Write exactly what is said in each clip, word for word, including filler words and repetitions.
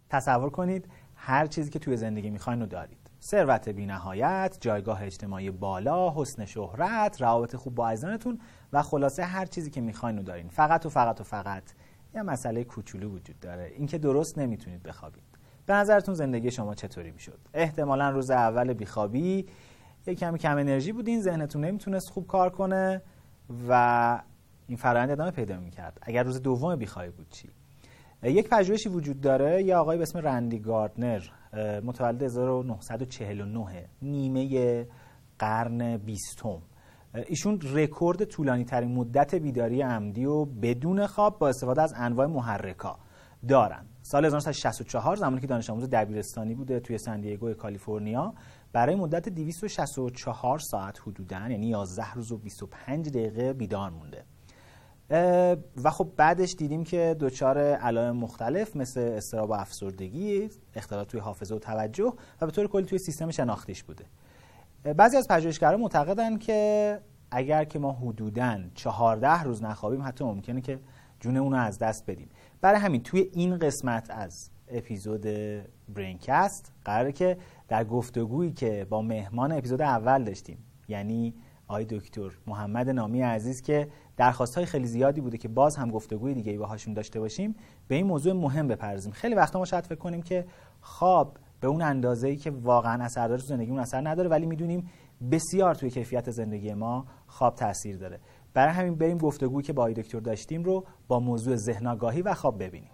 تصور کنید هر چیزی که توی زندگی میخواین رو دارید. ثروت بی‌نهایت، جایگاه اجتماعی بالا، حسن شهرت، روابط خوب با عزیزانتون و خلاصه هر چیزی که میخواین رو دارین. فقط و فقط و فقط یه مسئله کوچولو وجود داره، اینکه درست نمیتونید بخوابید. به نظرتون زندگی شما چطوری میشد؟ احتمالاً روز اول بیخوابی یه کمی کم انرژی بودین، ذهنتون نمیتونست خوب کار کنه و این فرآیند ادامه پیدا میکرد. اگر روز دوم بیخوابی بود چی؟ یک پژوهشی وجود داره، یه آقای به اسم رندی گاردنر، متولد هزار و نهصد و چهل و نه، نیمه قرن بیستم. ایشون رکورد طولانی ترین مدت بیداری عمدی و بدون خواب با استفاده از انواع محرکا دارن. سال هزار و نهصد و شصت و چهار زمانی که دانش آموز دبیرستانی بوده توی سن دیگو کالیفرنیا، برای مدت دویست و شصت و چهار ساعت حدوداً، یعنی یازده روز و بیست و پنج دقیقه بیدار مونده. و خب بعدش دیدیم که دچار علائم مختلف مثل اضطراب و افسردگی، اختلال توی حافظه و توجه و به طور کلی توی سیستم شناختیش بوده. بعضی از پژوهشگران معتقدن که اگر که ما حدوداً چهارده روز نخوابیم حتی ممکنه که جونمون رو از دست بدیم. برای همین توی این قسمت از اپیزود برینکست قراره که در گفتگویی که با مهمان اپیزود اول داشتیم، یعنی آقای دکتر محمد نامی عزیز که درخواست‌های خیلی زیادی بوده که باز هم گفتگوی دیگه‌ای باهاشون داشته باشیم، به این موضوع مهم بپردازیم. خیلی وقتا ما شاید فکر کنیم که خواب به اون اندازه‌ای که واقعا اثر داره تو زندگیمون اثر نداره، ولی میدونیم بسیار توی کیفیت زندگی ما خواب تاثیر داره. برای همین بریم گفتگویی که با آقای دکتر داشتیم رو با موضوع ذهن آگاهی و خواب ببینیم.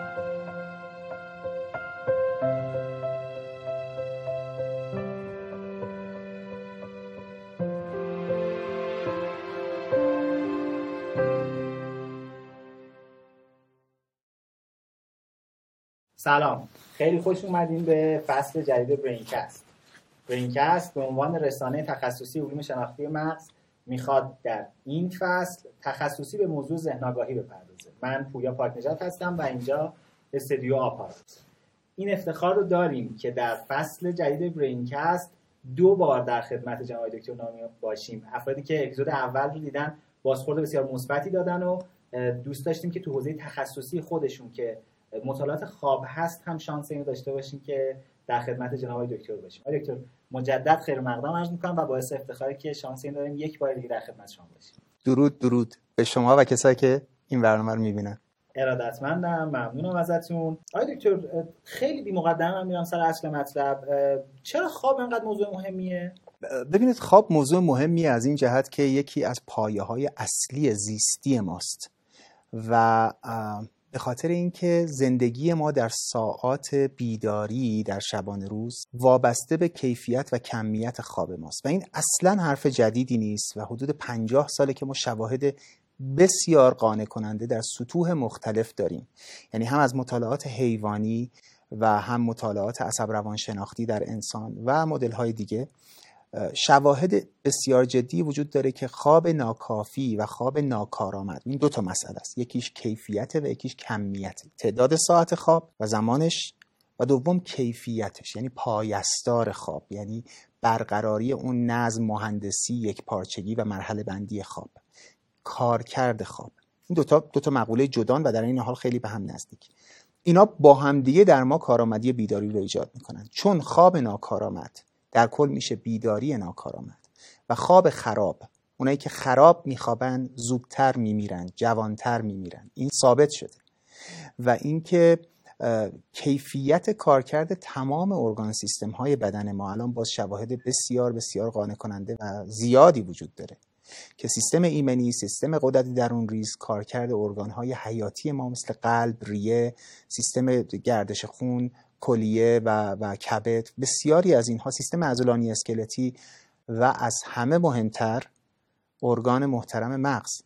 سلام، خیلی خوش اومدین به فصل جدید برینکست. برینکست به عنوان رسانه تخصصی علوم شناختی مغز میخواد در این فصل تخصصی به موضوع ذهن آگاهی بپردازه. من پویا پاکنژاد هستم و اینجا استودیو آپارات. این افتخار رو داریم که در فصل جدید برینکست دو بار در خدمت جناب دکتر نامی باشیم. افرادی که اپیزود اول رو دیدن بازخورد بسیار مثبتی دادن و دوست داشتیم که تو حوزه تخصصی خودشون که مطالعات خواب هست هم شانس اینو داشته باشیم که در خدمت جناب دکتر باشیم. آقای دکتر مجدد خیر مقدم عرض می‌کنم و باعث افتخاره که شانس این داریم یک بار دیگه در خدمت شما باشیم. درود درود به شما و کسایی که این برنامه رو می‌بینن. ارادتمندم، ممنونم ازتون. آقای دکتر خیلی بی مقدمه من میرم سر اصل مطلب. چرا خواب اینقدر موضوع مهمیه؟ ببینید، خواب موضوع مهمیه از این جهت که یکی از پایه‌های اصلی زیستی ماست و به خاطر اینکه زندگی ما در ساعات بیداری در شبانه روز وابسته به کیفیت و کمیت خواب ماست و این اصلا حرف جدیدی نیست و حدود پنجاه ساله که ما شواهد بسیار قانع کننده در سطوح مختلف داریم، یعنی هم از مطالعات حیوانی و هم مطالعات عصب روانشناختی در انسان و مدل‌های دیگه شواهد بسیار جدی وجود داره که خواب ناکافی و خواب ناکارآمد، این دو تا مسئله است، یکیش کیفیت و یکیش کمیت، تعداد ساعت خواب و زمانش، و دوم کیفیتش یعنی پایستار خواب، یعنی برقراری اون نظم مهندسی، یک پارچگی و مرحله بندی خواب، کارکرد خواب. این دو تا دو تا مقوله جدان و در این حال خیلی به هم نزدیک. اینا با هم دیگه در ما کارآمدی بیداری رو ایجاد میکنن، چون خواب ناکارآمد در کل میشه بیداری ناکارآمد و خواب خراب، اونایی که خراب میخوابن زودتر میمیرن، جوانتر میمیرن، این ثابت شده. و اینکه کیفیت کارکرد تمام ارگان سیستم های بدن ما الان باز شواهد بسیار بسیار قانع کننده و زیادی وجود داره که سیستم ایمنی، سیستم غدد درون ریز، کارکرد ارگان های حیاتی ما مثل قلب، ریه، سیستم گردش خون، کلیه و و کبد، بسیاری از اینها، سیستم عضلانی اسکلتی و از همه مهمتر ارگان محترم مغز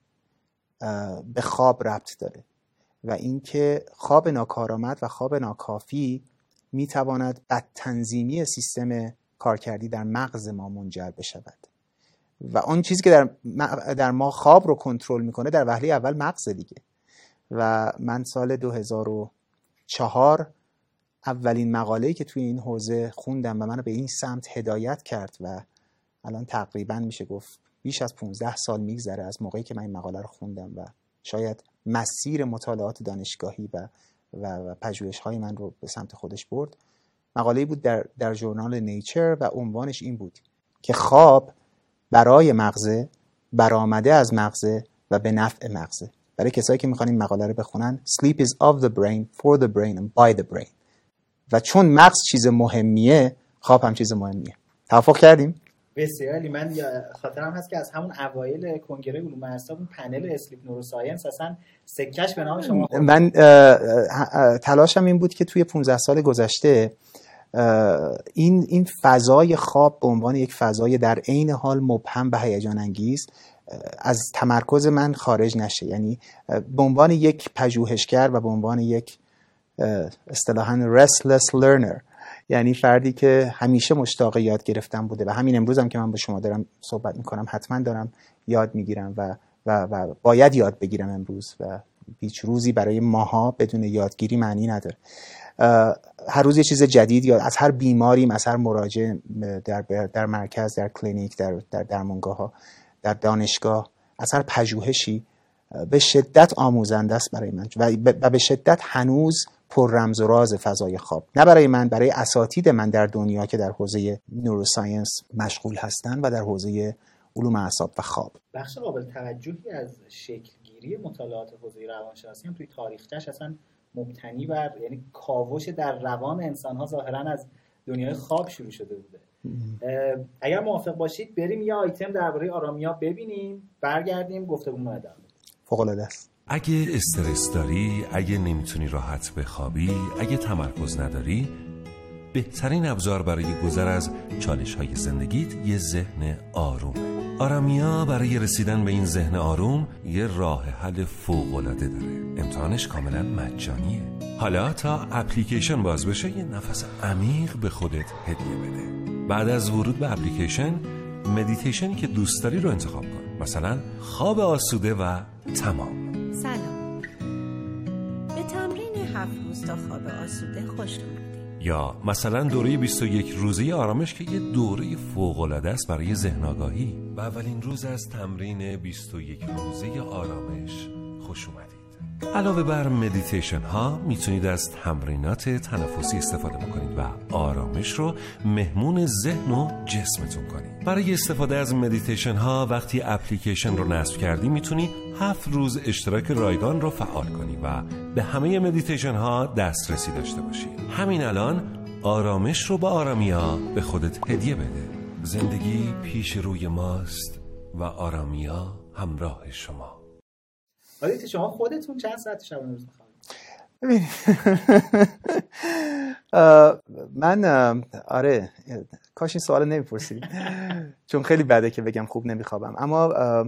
به خواب ربط داره و اینکه خواب ناکارآمد و خواب ناکافی میتواند بد تنظیمی سیستم کارکردی در مغز ما منجر بشود و اون چیزی که در در ما خواب رو کنترل میکنه در وهله اول مغز دیگه. و من سال دو هزار و چهار اولین مقاله‌ای که توی این حوزه خوندم و منو به این سمت هدایت کرد و الان تقریبا میشه گفت بیش از پانزده سال میگذره از موقعی که من این مقاله رو خوندم و شاید مسیر مطالعات دانشگاهی و و, و پژوهش‌های من رو به سمت خودش برد. مقاله‌ای بود در در ژورنال نیچر و عنوانش این بود که خواب برای مغز، برآمده از مغز و به نفع مغز. برای کسایی که میخوان این مقاله رو بخونن، Sleep is of the brain, for the brain and by the brain. و چون مغز چیز مهمیه، خواب هم چیز مهمیه. توافق کردیم؟ بسیاری. من خاطرم هست که از همون اوایل کنگره علوم اعصاب اون پنل اسلیپ نوروساینس اصلا سکش به نام شما خورد. من تلاشم این بود که توی پانزده سال گذشته این این فضای خواب به عنوان یک فضای در عین حال مبهم و هیجان انگیز از تمرکز من خارج نشه. یعنی به عنوان یک پژوهشگر و به عنوان یک اصطلاحاً restless learner، یعنی فردی که همیشه مشتاق یاد گرفتن بوده و همین امروز هم که من با شما دارم صحبت میکنم حتما دارم یاد میگیرم و و و باید یاد بگیرم امروز و هیچ روزی برای ماها بدون یادگیری معنی نداره. هر روز یه چیز جدید یاد، از هر بیماریم، از هر مراجع در در مرکز، در کلینیک، در در درمانگاه ها، در دانشگاه، از هر پژوهشی به شدت آموزنده است برای من و به شدت هنوز پر رمز و راز فضای خواب، نه برای من، برای اساتید من در دنیا که در حوزه نوروساینس مشغول هستن و در حوزه علوم اعصاب و خواب. بخش قابل توجهی از شکلگیری مطالعات حوزه روانشناسی هم توی تاریخچه‌اش اصلا مبتنی بر، یعنی کاوش در روان انسان‌ها ظاهراً از دنیای خواب شروع شده بوده. اگر موافق باشید بریم یه آیتم درباره آرامیا ببینیم، برگردیم گفتگو رو ادامه بدیم. فوق‌العاده است. اگه استرس داری، اگه نمیتونی راحت بخوابی، اگه تمرکز نداری، بهترین ابزار برای گذر از چالش‌های زندگیت یه ذهن آرومه. آرامیا برای رسیدن به این ذهن آروم یه راه حل فوق‌العاده داره. امتحانش کاملا مجانیه. حالا تا اپلیکیشن باز بشه یه نفس عمیق به خودت هدیه بده. بعد از ورود به اپلیکیشن، مدیتیشنی که دوست داری رو انتخاب کن. مثلا خواب آسوده و تمام. سلام. به تمرین هفت روز تا خواب آسوده خوش اومدید. یا مثلا دوره بیست و یک روزه آرامش که یه دوره فوق‌العاده است برای ذهن آگاهی. و اولین روز از تمرین بیست و یک روزه آرامش خوش اومدید. علاوه بر مدیتیشن ها میتونید از تمرینات تنفسی استفاده بکنید و آرامش رو مهمون ذهن و جسمتون کنید. برای استفاده از مدیتیشن ها وقتی اپلیکیشن رو نصب کردی میتونی هفت روز اشتراک رایگان رو فعال کنی و به همه مدیتیشن ها دسترسی داشته باشی. همین الان آرامش رو با آرامیا به خودت هدیه بده. زندگی پیش روی ماست و آرامیا همراه شما. آره شما خودتون چند ساعت شب روز می‌خوابید؟ ببین من آره کاش این سوال نمیپرسیدی چون خیلی بده که بگم خوب نمیخوابم، اما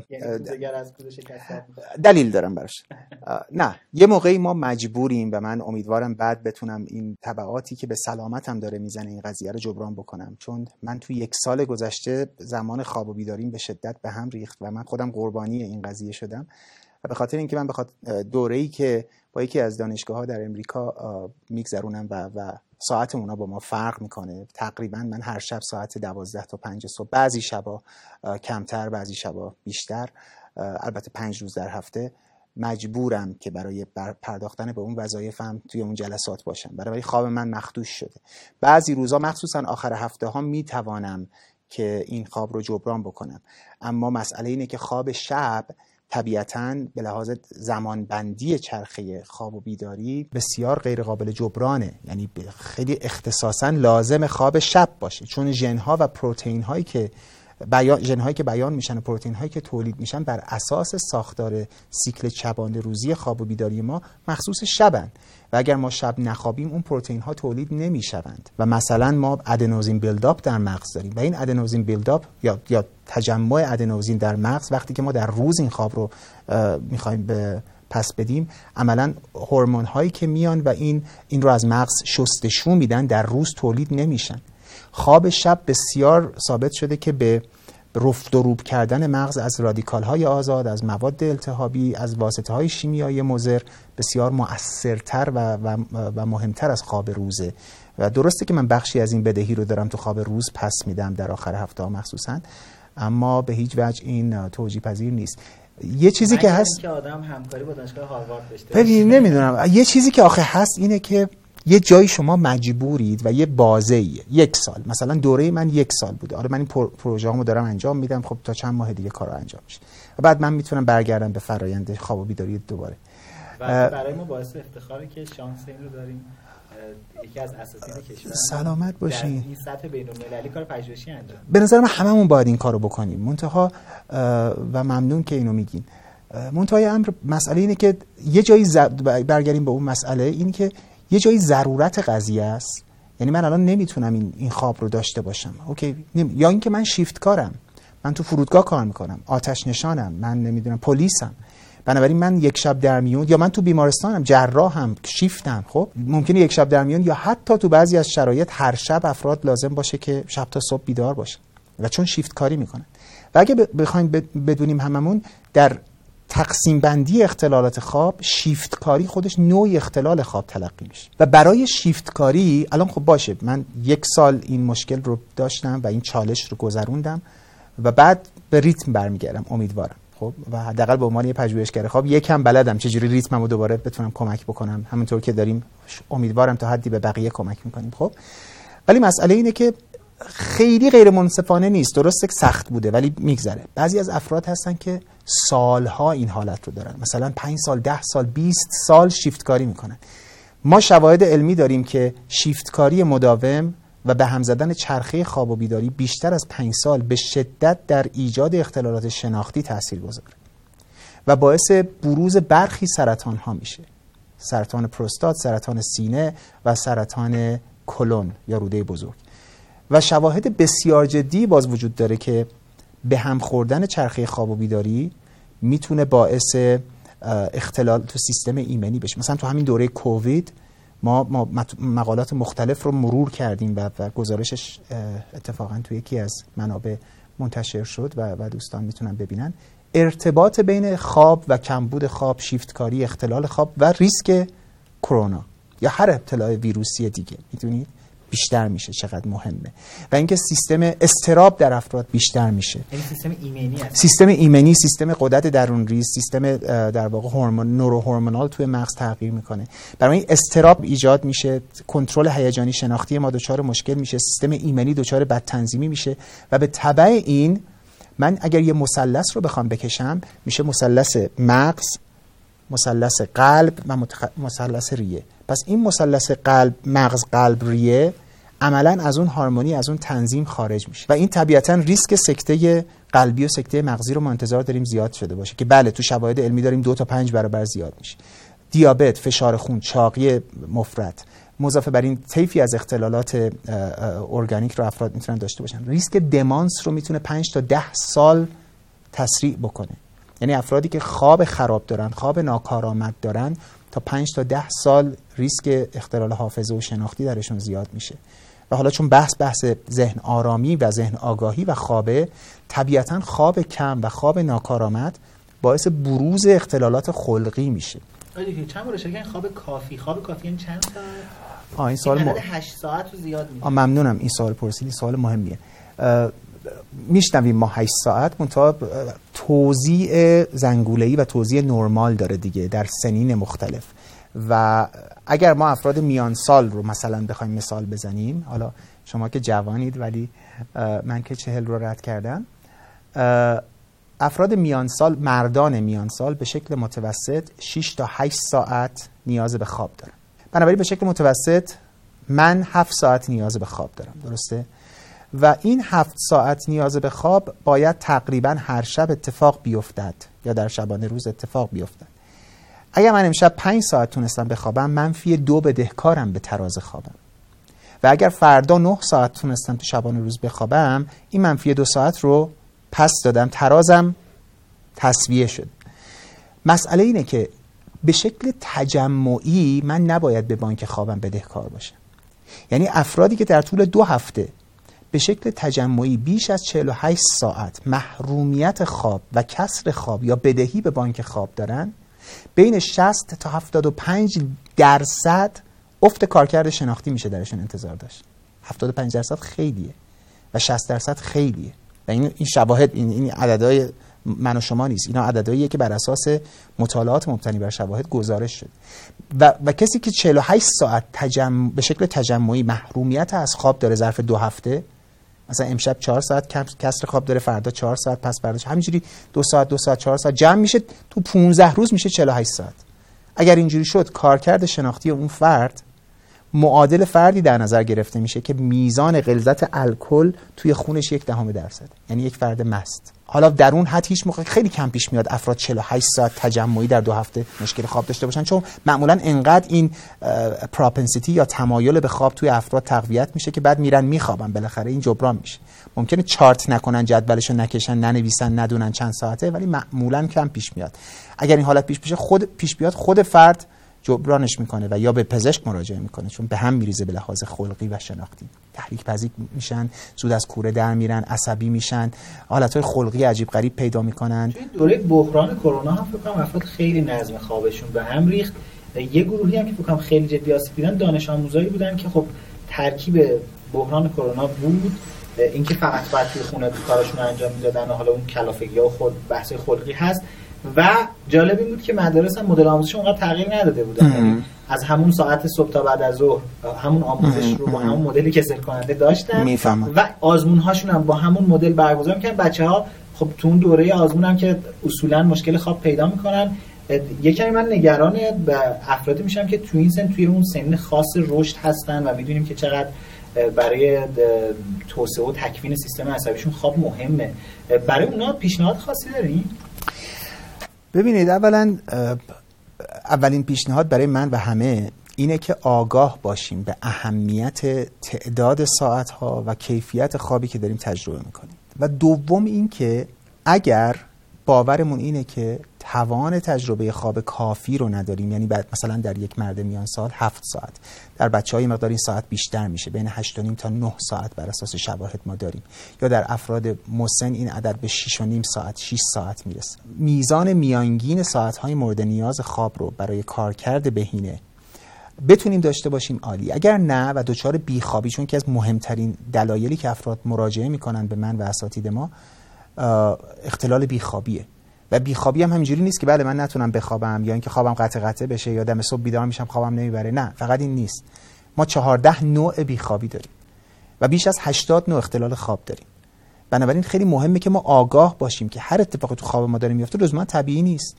دلیل دارم براش. نه، یه موقعی ما مجبوریم و من امیدوارم بعد بتونم این تبعاتی که به سلامتم داره میزنه این قضیه رو جبران بکنم، چون من تو یک سال گذشته زمان خواب و بیداریم به شدت به هم ریخت و من خودم قربانی این قضیه شدم. و به خاطر اینکه من به خاطر دوره‌ای که با یکی از دانشگاه‌ها در امریکا میگذرونم و و ساعت اونا با ما فرق میکنه، تقریبا من هر شب ساعت دوازده تا پنج صبح، بعضی شبا کمتر بعضی شبا بیشتر، البته پنج روز در هفته مجبورم که برای پرداختن به اون وظایفم توی اون جلسات باشم. برای خواب من مخدوش شده. بعضی روزا مخصوصا آخر هفته ها میتوانم که این خواب رو جبران بکنم، اما مسئله اینه که خواب شب طبیعتاً به لحاظ زمانبندی چرخه خواب و بیداری بسیار غیر قابل جبرانه، یعنی خیلی اختصاصاً لازم خواب شب باشه، چون ژن‌ها و پروتئین‌هایی که بیان ژن‌هایی که بیان میشن و پروتئین‌هایی که تولید میشن بر اساس ساختار سیکل شبانه روزی خواب و بیداری ما مخصوص شبن و اگر ما شب نخوابیم اون پروتئین‌ها تولید نمیشوند و مثلا ما ادنوزین بیلداپ در مغز داریم و این ادنوزین بیلداپ یا یا تجمع ادنوزین در مغز وقتی که ما در روز این خواب رو می‌خوایم به پس بدیم، عملاً هورمون هایی که میان و این این رو از مغز شستشو میدن در روز تولید نمیشن. خواب شب بسیار ثابت شده که به رفت و روب کردن مغز از رادیکال های آزاد، از مواد التهابی، از واسطه های شیمیایی مضر بسیار مؤثرتر و, و, و مهمتر از خواب روزه و درسته که من بخشی از این بدهی رو دارم تو خواب روز پس میدم در آخر هفته ها مخصوصا، اما به هیچ وجه این توجیه پذیر نیست. یه چیزی که هست که آدم همکاری با دانشگاه هاروارد داشته ببین نمیدونم، یه چیزی که آخه هست اینه که یه جایی شما مجبورید و یه بازه‌ایه، یک سال مثلا دوره من یک سال بوده، آره من این پروژه‌امو دارم انجام میدم، خب تا چند ماه دیگه کارو انجام میشه و بعد من میتونم برگردم به فرآیند خواب و بیداری دوباره. و برای ما باعث افتخاره که شانس این رو داریم یکی از اساتید کشور سلامت باشین در این سطح بین‌المللی کار پژوهشی انجام. به نظر من هممون باید این کارو بکنیم. منتها و ممنون که اینو میگین. منتهای امر مسئله اینه که یه جایی ز... برگردیم به اون مسئله، این که یه جایی ضرورت قضیه است. یعنی من الان نمیتونم این این خواب رو داشته باشم، اوکی نمی... یا اینکه من شیفت کارم، من تو فرودگاه کار میکنم، آتش نشانم، من نمیدونم پلیسم، بنابراین من یک شب در میون، یا من تو بیمارستانم، جراحم، شیفتم، خب ممکنه یک شب در میون یا حتی تو بعضی از شرایط هر شب افراد لازم باشه که شب تا صبح بیدار باشن و چون شیفت کاری میکنن. و اگه بخوایم بدونیم هممون در تقسیم بندی اختلالات خواب، شیفت کاری خودش نوعی اختلال خواب تلقی میشه و برای شیفت کاری الان خب باشه من یک سال این مشکل رو داشتم و این چالش رو گذروندم و بعد به ریتم برمیگردم امیدوارم، خب و حداقل به عنوان یه پژوهشگر خواب یکم بلدم چجوری ریتممو دوباره بتونم کمک بکنم، همونطور که داریم امیدوارم تا حدی به بقیه کمک میکنیم. خب ولی مسئله اینه که خیلی غیر منصفانه نیست، درسته که سخت بوده ولی میگذره. بعضی از افراد هستن که سالها این حالت رو دارن، مثلا پنج سال، ده سال، بیست سال شیفت کاری میکنن. ما شواهد علمی داریم که شیفت کاری مداوم و به هم زدن چرخه خواب و بیداری بیشتر از پنج سال به شدت در ایجاد اختلالات شناختی تاثیرگذاره و باعث بروز برخی سرطان ها میشه، سرطان پروستات، سرطان سینه و سرطان کلون یا روده بزرگ. و شواهد بسیار جدی باز وجود داره که به هم خوردن چرخه خواب و بیداری میتونه باعث اختلال تو سیستم ایمنی بشه. مثلا تو همین دوره کووید ما, ما مقالات مختلف رو مرور کردیم و, و گزارشش اتفاقا تو یکی از منابع منتشر شد و, و دوستان میتونن ببینن. ارتباط بین خواب و کمبود خواب، شیفتکاری، اختلال خواب و ریسک کرونا یا هر ابتلا ویروسی دیگه میدونید بیشتر میشه، چقدر مهمه. و اینکه سیستم اضطراب در افراد بیشتر میشه، یعنی سیستم ایمنی هست. سیستم ایمنی، سیستم غدد درون ریز، سیستم در واقع هورمون نوروهورمونال توی مغز تغییر میکنه. برای این اضطراب ایجاد میشه، کنترل هیجانی شناختی ما دچار مشکل میشه، سیستم ایمنی دچار بدتنظیمی میشه و به تبع این من اگر یه مثلث رو بخوام بکشم میشه مثلث مغز، مثلث قلب و مثلث ریه. پس این مثلث قلب مغز قلب ریه عملاً از اون هارمونی، از اون تنظیم خارج میشه و این طبیعتاً ریسک سکته قلبی و سکته مغزی رو ما انتظار داریم زیاد شده باشه که بله تو شواهد علمی داریم دو تا پنج برابر زیاد میشه. دیابت، فشار خون، چاقی مفرط، مضافه بر این طیفی از اختلالات ارگانیک رو افراد میتونن داشته باشن. ریسک دمانس رو میتونه پنج تا ده سال تسریع بکنه. یعنی افرادی که خواب خراب دارن، خواب ناکارآمد دارن، تا پنج تا ده سال ریسک اختلال حافظه و شناختی درشون زیاد میشه. و حالا چون بحث بحث ذهن آرامی و ذهن آگاهی و خوابه، طبیعتاً خواب کم و خواب ناکارآمد باعث بروز اختلالات خلقی میشه. آره چند بار شکن خواب کافی، خواب کافی این چند ساعت؟ آه این سوال م... هشت ساعت رو زیاد میشه. آه ممنونم این سوال پرسیدی، سوال مهمیه. میشنویم ما هشت ساعت، منتها توزیع زنگوله‌ای و توزیع نرمال داره دیگه در سنین مختلف. و اگر ما افراد میان سال رو مثلا بخوایم مثال بزنیم، حالا شما که جوانید ولی من که چهل رو رد کردم، افراد میان سال، مردان میان سال به شکل متوسط شش تا هشت ساعت نیاز به خواب دارن. بنابراین به شکل متوسط من هفت ساعت نیاز به خواب دارم، درسته؟ و این هفت ساعت نیاز به خواب باید تقریبا هر شب اتفاق بیفتد یا در شبانه روز اتفاق بیفتد. اگر من امشب پنج ساعت تونستم بخوابم، منفی دو بدهکارم به تراز خوابم. و اگر فردا نه ساعت تونستم تو شبانه روز بخوابم، این منفی دو ساعت رو پس دادم، ترازم تسویه شد. مسئله اینه که به شکل تجمعی من نباید به بانک خوابم بدهکار باشم. یعنی افرادی که در طول دو هفته به شکل تجمعی بیش از چهل و هشت ساعت محرومیت خواب و کسر خواب یا بدهی به بانک خواب دارن، بین شصت تا هفتاد و پنج درصد افت کارکرد شناختی میشه درشون انتظار داشت. هفتاد و پنج درصد خیلیه و شصت درصد خیلیه و این این شواهد این این عددهای من و شما نیست، اینا عددهاییه که بر اساس مطالعات مبتنی بر شواهد گزارش شد. و, و کسی که چهل و هشت ساعت تجمع به شکل تجمعی محرومیت از خواب داره ظرف دو هفته، مثلا امشب چهار ساعت کسر خواب داره، فردا چهار ساعت، پس فردا همینجوری دو ساعت دو ساعت چهار ساعت جمع میشه، تو پانزده روز میشه چهل و هشت ساعت. اگر اینجوری شد کارکرد شناختی اون فرد معادل فردی در نظر گرفته میشه که میزان غلظت الکل توی خونش یک دهم درصد، یعنی یک فرد مست. حالا در اون حد هیچ موقع خیلی کم پیش میاد افراد چهل و هشت ساعت تجمعی در دو هفته مشکل خواب داشته باشن، چون معمولا انقدر این پراپنسیتی یا تمایل به خواب توی افراد تقویت میشه که بعد میرن میخوابن، بالاخره این جبران میشه. ممکنه چارت نکنن، جدولشو نکشن، ننویسن، ندونن چند ساعته، ولی معمولا کم پیش میاد. اگر این حالت پیش بشه خود پیش بیاد خود فرد جبرانش میکنه و یا به پزشک مراجعه میکنه، چون به هم میریزه به لحاظ خلقی و شناختی. تحریک پذیر میشن، زود از کوره در میرن، عصبی میشن، حالتهای خلقی عجیب غریب پیدا میکنن. توی دوره بحران کرونا هم فکر کنم افراد خیلی نظم خوابشون به هم ریخت. یه گروهی هم که فکر کنم خیلی جدی آسیب دیدن دانش آموزایی بودن که خب ترکیب بحران کرونا بود، اینکه فقط باید توی خونه کاراشون رو انجام میدادن و حالا اون کلافگی‌ها و خود بحث خلقی هست. و جالب این بود که مدارس هم مدل آموزش اونقدر تغییر نداده بودن، از همون ساعت صبح تا بعد از ظهر همون آموزش رو با همون مدلی که ذکر کننده داشتن میفهمم. و آزمون هاشون هم با همون مدل برگزار می‌کردن. بچه‌ها خب تو اون دوره آزمون هم که اصولا مشکل خواب پیدا می‌کنن، یکمی من نگران به افرادی میشم که تو این سن توی اون سن خاص رشد هستن و میدونیم که چقدر برای توسعه و تکوین سیستم عصبیشون خواب مهمه. برای اونا پیشنهاد خاصی دارین؟ ببینید، اولا اولین پیشنهاد برای من و همه اینه که آگاه باشیم به اهمیت تعداد ساعت‌ها و کیفیت خوابی که داریم تجربه میکنیم. و دوم این که اگر باورمون اینه که توان تجربه خواب کافی رو نداریم، یعنی بعد مثلا در یک مرد میان سال هفت ساعت، در بچه‌های مقدار این ساعت بیشتر میشه، بین هشت و نیم تا نه ساعت بر اساس شواهد ما داریم، یا در افراد مسن این عدد به شش و نیم ساعت، شش ساعت میرسه. میزان میانگین ساعت‌های مورد نیاز خواب رو برای کارکرد بهینه بتونیم داشته باشیم عالی. اگر نه و دچار بیخوابی، چون که از مهمترین دلایلی که افراد مراجعه میکنن به من و اساتید ما اختلال بیخوابیه. و بیخوابی هم همینجوری نیست که بله من نتونم بخوابم یا اینکه خوابم قطع قطع بشه یا دم صبح بیدار میشم خوابم نمیبره. نه، فقط این نیست. ما چهارده نوع بیخوابی داریم و بیش از هشتاد نوع اختلال خواب داریم. بنابراین خیلی مهمه که ما آگاه باشیم که هر اتفاقی تو خواب ما داره میفته لزوما طبیعی نیست.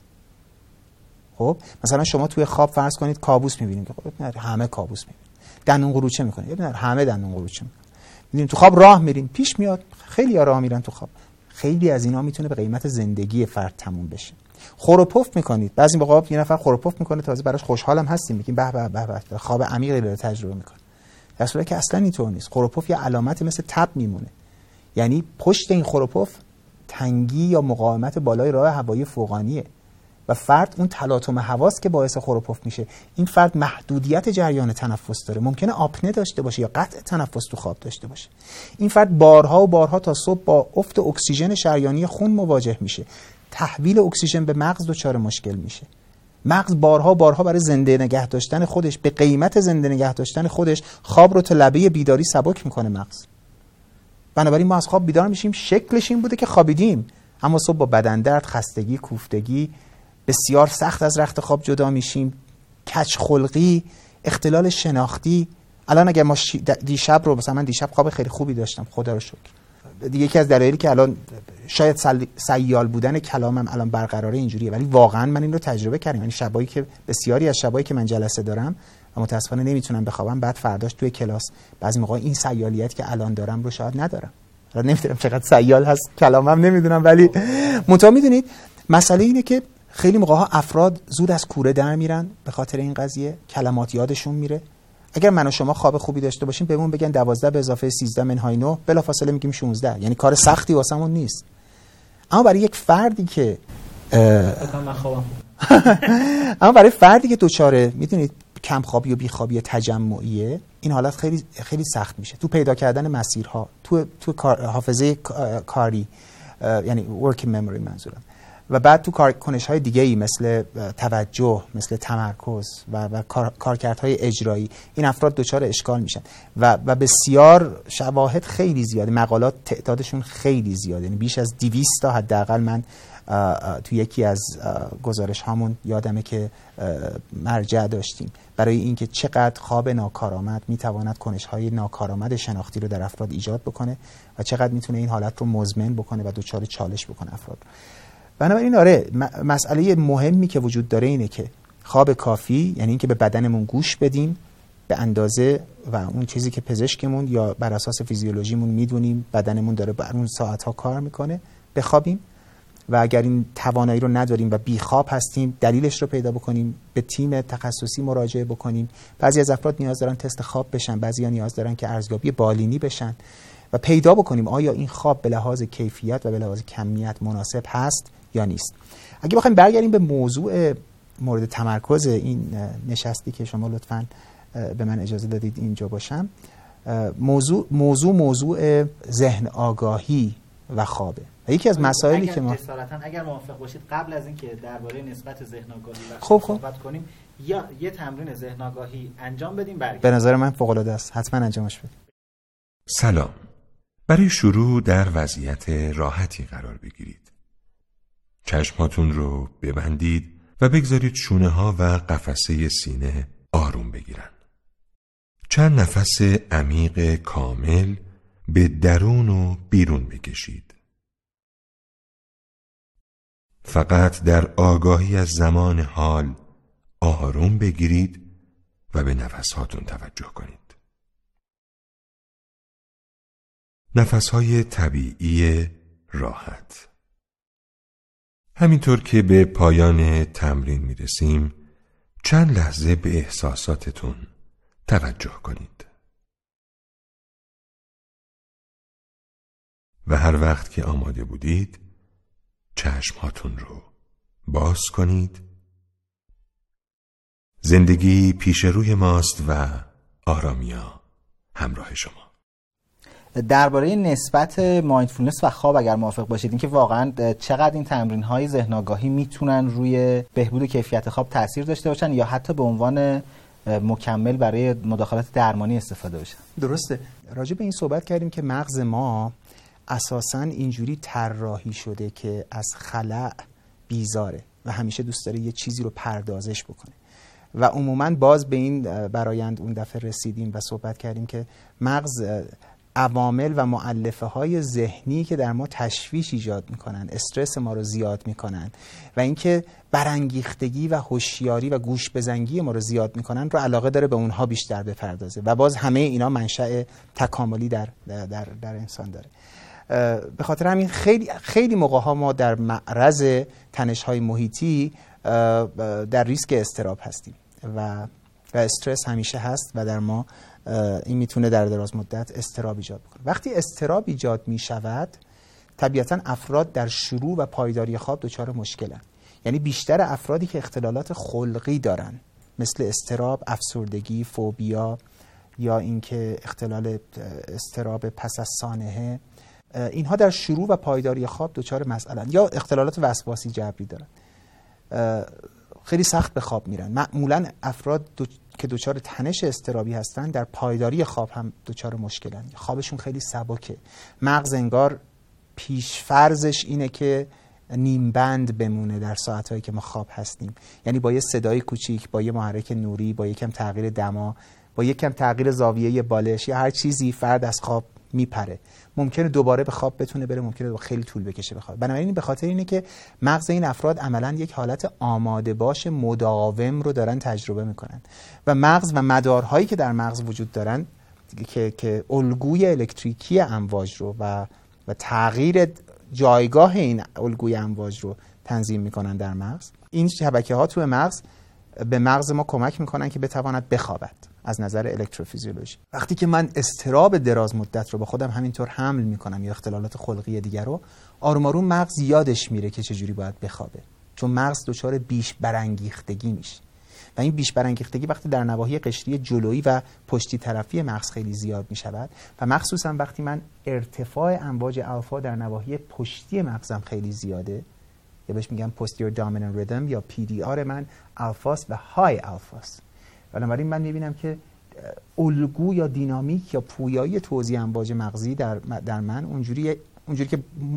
خب مثلا شما توی خواب فرض کنید کابوس میبینید، خب همه کابوس میبینید. دندون قروچه میکنید، ببینید همه دندون قروچه میکنید. میبینید تو خواب راه میرین، پیش میاد خیلی راه میرن تو خواب. خیلی از اینا میتونه به قیمت زندگی فرد تموم بشه. خور و پف میکنید، بعضی موقع یه نفر خور و پف میکنه تازه براش خوشحالم هستیم، میگیم به به به به خواب عمیقی رو تجربه میکنه، در صورتی که اصلا اینطور نیست. خور و پف یه علامت مثل تب میمونه، یعنی پشت این خور و پف تنگی یا مقاومت بالای راه هوایی فوقانیه و فرد اون تلاطم حواس که باعث خور و پف میشه. این فرد محدودیت جریان تنفس داره، ممکنه آپنه داشته باشه یا قطع تنفس تو خواب داشته باشه. این فرد بارها و بارها تا صبح با افت اکسیژن شریانی خون مواجه میشه، تحویل اکسیژن به مغز دچار مشکل میشه. مغز بارها و بارها برای زنده نگه داشتن خودش، به قیمت زنده نگه داشتن خودش، خواب رو تا لبه بیداری سبک میکنه مغز. بنابراین ما از خواب بیدار میشیم، شکلش این بوده که خوابیدیم، اما صبح با بدن درد، خستگی، کوفتگی، بسیار سخت از رخت خواب جدا میشیم، کج خلقی، اختلال شناختی. الان اگر ما دیشب رو مثلا، من دیشب خواب خیلی خوبی داشتم خدا رو شکر. یکی از دلایلی که الان شاید سیال بودن کلامم الان برقراره اینجوریه، ولی واقعا من این رو تجربه کردم. یعنی شبایی که بسیاری از شبایی که من جلسه دارم و متاسفانه نمیتونم بخوابم، بعد فرداش توی کلاس بعضی موقع این سیالیت که الان دارم رو شاید ندارم. الان نمیدونم چقدر سیال هست کلامم، نمیدونم، ولی منتها میدونید مسئله اینه که خیلی موقع ها افراد زود از کوره در میرن به خاطر این قضیه، کلمات یادشون میره. اگر من و شما خواب خوبی داشته باشیم بهمون بگن دوازده به اضافه سیزده منهای نه، بلافاصله میگیم شانزده، یعنی کار سختی واسمون نیست. اما برای یک فردی که اما برای فردی که دچار میدونید کم خوابی و بیخوابی تجمعیه، این حالت خیلی خیلی سخت میشه تو پیدا کردن مسیرها، تو تو حافظه کاری، یعنی working memory منظورم، و بعد تو کار کنش های دیگه ای مثل توجه، مثل تمرکز و, و کار، کارکردهای اجرایی، این افراد دچار اشکال میشن و, و بسیار شواهد خیلی زیاده، مقالات تعدادشون خیلی زیاده، یعنی بیش از دویست تا حداقل من تو یکی از گزارش هامون یادمه که مرجع داشتیم برای اینکه چقدر خواب ناکارآمد میتواند کنش‌های ناکارآمد شناختی رو در افراد ایجاد بکنه و چقدر میتونه این حالت رو مزمن بکنه و دچار چالش بکنه افراد. بنابراین آره مسئله مهمی که وجود داره اینه که خواب کافی، یعنی اینکه به بدنمون گوش بدیم به اندازه و اون چیزی که پزشکمون یا بر اساس فیزیولوژیمون میدونیم بدنمون داره بر اون ساعت‌ها کار میکنه بخوابیم، و اگر این توانایی رو نداریم و بیخواب هستیم دلیلش رو پیدا بکنیم، به تیم تخصصی مراجعه بکنیم. بعضی از افراد نیاز دارن تست خواب بشن، بعضی‌ها نیاز دارن که ارزیابی بالینی بشن و پیدا بکنیم آیا این خواب به لحاظ کیفیت و به لحاظ کمیت مناسب هست یا نیست. اگه بخوایم برگردیم به موضوع مورد تمرکز این نشستی که شما لطفاً به من اجازه دادید اینجا باشم، موضوع موضوع موضوع ذهن آگاهی و خوابه. و یکی از مسائلی که ما جسارتاً اگر موافق باشید قبل از اینکه درباره نسبت ذهن آگاهی و خب خواب صحبت کنیم یا یه تمرین ذهن آگاهی انجام بدیم برگردیم. به نظر من فوق العاده است، حتما انجامش بدیم. سلام. برای شروع در وضعیت راحتی قرار بگیرید. چشماتون رو ببندید و بگذارید شونه ها و قفسه سینه آروم بگیرن. چند نفس عمیق کامل به درون و بیرون بکشید. فقط در آگاهی از زمان حال آروم بگیرید و به نفسهاتون توجه کنید. نفسهای طبیعی راحت. همینطور که به پایان تمرین میرسیم چند لحظه به احساساتتون توجه کنید و هر وقت که آماده بودید چشمهاتون رو باز کنید. زندگی پیش روی ماست و آرامیا همراه شما. درباره نسبت مایندفولنس و خواب اگر موافق باشید، اینکه واقعا چقدر این تمرین‌های ذهن آگاهی میتونن روی بهبود کیفیت خواب تاثیر داشته باشن یا حتی به عنوان مکمل برای مداخلات درمانی استفاده بشن. درسته. راجع به این صحبت کردیم که مغز ما اساساً اینجوری طراحی شده که از خلأ بیزاره و همیشه دوست داره یه چیزی رو پردازش بکنه و عموماً باز به این برآیند اون دفعه رسیدیم و صحبت کردیم که مغز عوامل و مؤلفه های ذهنی که در ما تشویش ایجاد میکنن، استرس ما رو زیاد میکنن و اینکه برانگیختگی و هوشیاری و گوش بزنگی ما رو زیاد میکنن رو علاقه داره به اونها بیشتر بپردازه و باز همه اینا منشأ تکاملی در در در انسان داره. به خاطر همین خیلی خیلی موقع ها ما در معرض تنش های محیطی در ریسک اضطراب هستیم و و استرس همیشه هست و در ما این میتونه در دراز مدت اضطراب ایجاد بکنه. وقتی اضطراب ایجاد میشود طبیعتا افراد در شروع و پایداری خواب دچار مشکلن. یعنی بیشتر افرادی که اختلالات خلقی دارن مثل اضطراب، افسردگی، فوبیا یا اینکه اختلال اضطراب پس از سانحه، اینها در شروع و پایداری خواب دچار مسئله‌اند یا اختلالات وسواسی جبری دارن. خیلی سخت به خواب میرن. معمولا افراد دو... که دچار تنش اضطرابی هستن در پایداری خواب هم دچار مشکلن. خوابشون خیلی سبکه. مغز انگار پیشفرضش اینه که نیم بند بمونه در ساعتایی که ما خواب هستیم. یعنی با یه صدای کوچیک، با یه محرک نوری، با یکم تغییر دما، با یکم تغییر زاویه بالش یا هر چیزی فرد از خواب میپره. ممکنه دوباره به خواب بتونه بره، ممکنه خیلی طول بکشه به خواب. بنابراین به خاطر اینه که مغز این افراد عملاً یک حالت آماده باش مداوم رو دارن تجربه میکنن و مغز و مدارهایی که در مغز وجود دارن که که الگوی الکتریکی امواج رو و و تغییر جایگاه این الگوی امواج رو تنظیم میکنن در مغز، این شبکه ها تو مغز به مغز ما کمک میکنن که بتواند بخوابد از نظر الکتروفیزیولوژی. وقتی که من اضطراب دراز مدت رو به خودم همینطور حمل میکنم یا اختلالات خلقی دیگر رو، آروم آروم مغز یادش میره که چجوری باید بخوابه، چون مغز دچار بیش برانگیختگی میشه و این بیش برانگیختگی وقتی در نواحی قشری جلویی و پشتی طرفی مغز خیلی زیاد میشود و مخصوصا وقتی من ارتفاع امواج الفا در نواحی پشتی مغزم خیلی زیاده، یا بهش میگم posterior dominant rhythm یا پی دی آر من الفاست و های الفاست. بنابراین من میبینم که الگو یا دینامیک یا پویایی توزیع امواج مغزی در در من اونجوری اونجوری که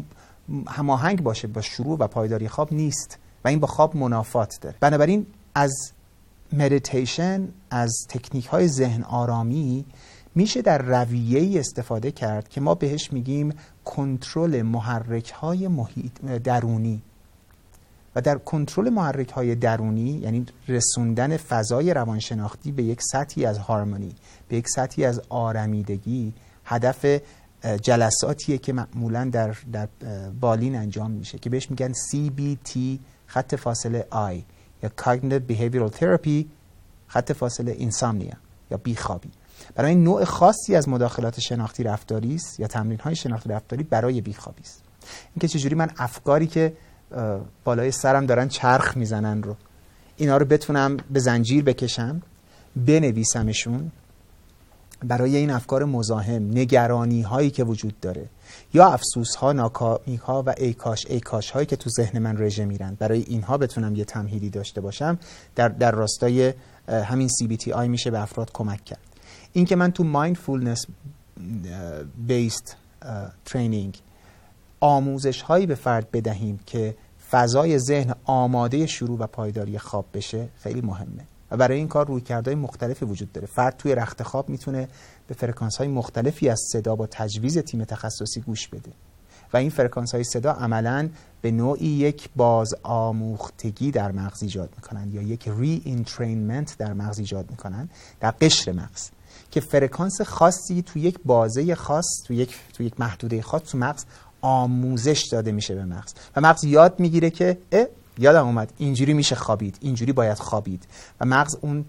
هماهنگ باشه با شروع و پایداری خواب نیست و این با خواب منافات داره. بنابراین از مدیتیشن، از تکنیک های ذهن آرامی میشه در رویه‌ای استفاده کرد که ما بهش میگیم کنترل محرک های محیط درونی. و در کنترل محرک های درونی یعنی رسوندن فضای روانشناختی به یک سطحی از هارمونی، به یک سطحی از آرمیدگی، هدف جلساتیه که معمولا در, در بالین انجام میشه که بهش میگن سی بی تی خط فاصله آی یا Cognitive Behavioral Therapy خط فاصله اینسامنیا یا بیخوابی. برای نوع خاصی از مداخلات شناختی رفتاری است یا تمرین های شناختی رفتاری برای بیخوابی است. اینکه چجوری من افکاری که بالای سرم دارن چرخ میزنن رو اینا رو بتونم به زنجیر بکشم، بنویسمشون، برای این افکار مزاحم، نگرانی هایی که وجود داره یا افسوس ها، ناکامی ها و ای کاش ای کاش هایی که تو ذهن من رژه میرن، برای اینها بتونم یه تمهیدی داشته باشم، در در راستای همین سی بی تی آی میشه به افراد کمک کرد. این که من تو مایندفولنس بیسد ترینینگ آموزش هایی به فرد بدهیم که فضای ذهن آماده شروع و پایداری خواب بشه خیلی مهمه و برای این کار رویکردهای مختلفی وجود داره. فرد توی رخت خواب میتونه به فرکانس های مختلفی از صدا با تجویز تیم تخصصی گوش بده و این فرکانس های صدا عملاً به نوعی یک باز آموختگی در مغز ایجاد میکنن یا یک ری انترینمنت در مغز ایجاد میکنن، در قشر مغز، که فرکانس خاصی تو یک بازه خاص، تو یک تو یک محدوده خاص تو مغز آموزش داده میشه به مغز و مغز یاد میگیره که اه یادم اومد اینجوری میشه خوابید، اینجوری باید خوابید و مغز اون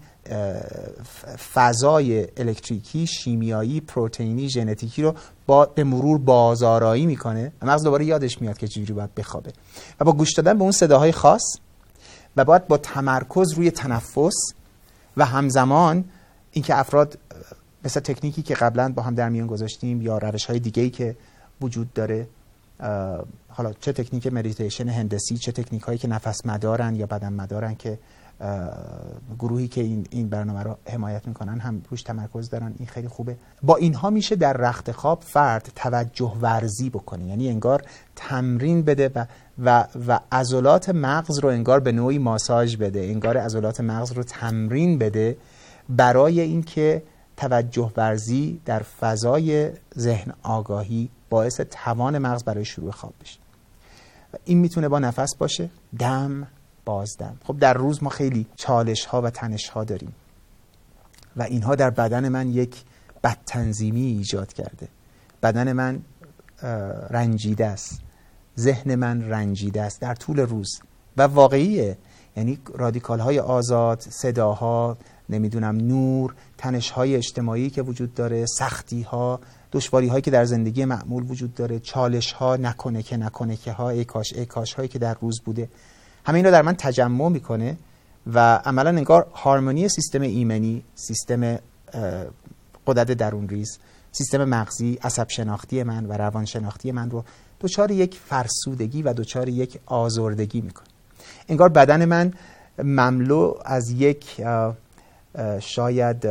فضای الکتریکی، شیمیایی، پروتئینی، ژنتیکی رو با به مرور بازآرایی میکنه و مغز دوباره یادش میاد که چجوری باید بخوابه و با گوش دادن به اون صداهای خاص و باید با تمرکز روی تنفس و همزمان اینکه افراد مثل تکنیکی که قبلا با هم در میان گذاشتیم یا روش‌های دیگه‌ای که وجود داره، حالا چه تکنیک مدیتیشن هندسی، چه تکنیک هایی که نفس مدارن یا بدن مدارن که گروهی که این این برنامه رو حمایت میکنن هم روش تمرکز دارن، این خیلی خوبه. با اینها میشه در رخت خواب فرد توجه ورزی بکنه، یعنی انگار تمرین بده و و و عضلات مغز رو انگار به نوعی ماساژ بده، انگار عضلات مغز رو تمرین بده برای اینکه توجه ورزی در فضای ذهن آگاهی باعث توان مغز برای شروع خواب بشه. این میتونه با نفس باشه، دم بازدم. خب در روز ما خیلی چالش ها و تنش ها داریم و اینها در بدن من یک بدتنظیمی ایجاد کرده. بدن من رنجیده است، ذهن من رنجیده است در طول روز و واقعیه. یعنی رادیکال های آزاد، صداها، نمیدونم نور، تنش های اجتماعی که وجود داره، سختی ها، دشواری هایی که در زندگی معمول وجود داره، چالش ها، نکنه که نکنه که ها، ای کاش ای کاش هایی که در روز بوده، همه این رو در من تجمع میکنه و عملا انگار هارمونی سیستم ایمنی، سیستم غدد درون ریز، سیستم مغزی، عصب شناختی من و روان شناختی من رو دچار یک فرسودگی و دچار یک آزردگی میکنه. انگار بدن من مملو از یک شاید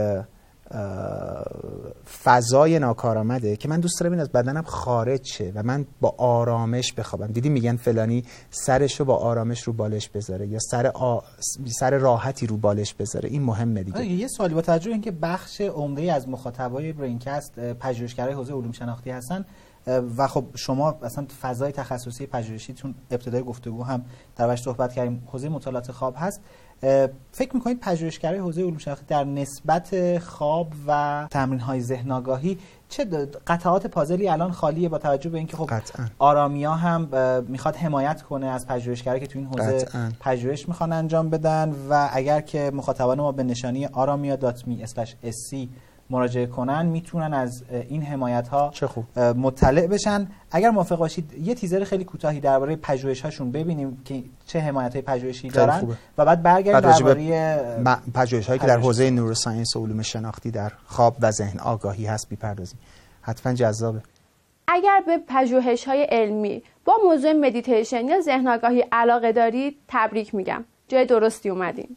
فضای ناکارآمده که من دوست دارم این از بدنم خارج شه و من با آرامش بخوابم. دیدی میگن فلانی سرشو با آرامش رو بالش بذاره یا سر آ... سر راحتی رو بالش بذاره. این مهمه دیگه. یه سوالی با توجه اینکه بخش عمده از مخاطبای برینکست پژوهشگرای حوزه علوم شناختی هستن و خب شما اصلا فضای تخصصی پژوهشیتون ابتدای گفتگو هم در بحث صحبت کردیم حوزه مطالعات خواب هست، فکر میکنید پژوهشگرای حوزه علوم شناختی در نسبت خواب و تمرین‌های ذهن آگاهی چه قطعات پازلی الان خالیه، با توجه به اینکه خب آرامیا هم میخواد حمایت کنه از پژوهشگرایی که تو این حوزه قطعاً پژوهش میخوان انجام بدن و اگر که مخاطبان ما به نشانی آرامیا دات می اسلش اس سی مراجعه کنن میتونن از این حمایت ها مطلع بشن. اگر موافق باشید یه تیزر خیلی کوتاهی درباره پژوهش هاشون ببینیم که چه حمایت های پژوهشی دارن و بعد برگردیم درباره پژوهش هایی که در حوزه نوروساینس و علوم شناختی در خواب و ذهن آگاهی هست میپردازیم. حتما جذابه. اگر به پژوهش های علمی با موضوع مدیتیشن یا ذهن آگاهی علاقه دارید تبریک میگم، جای درستی اومدین.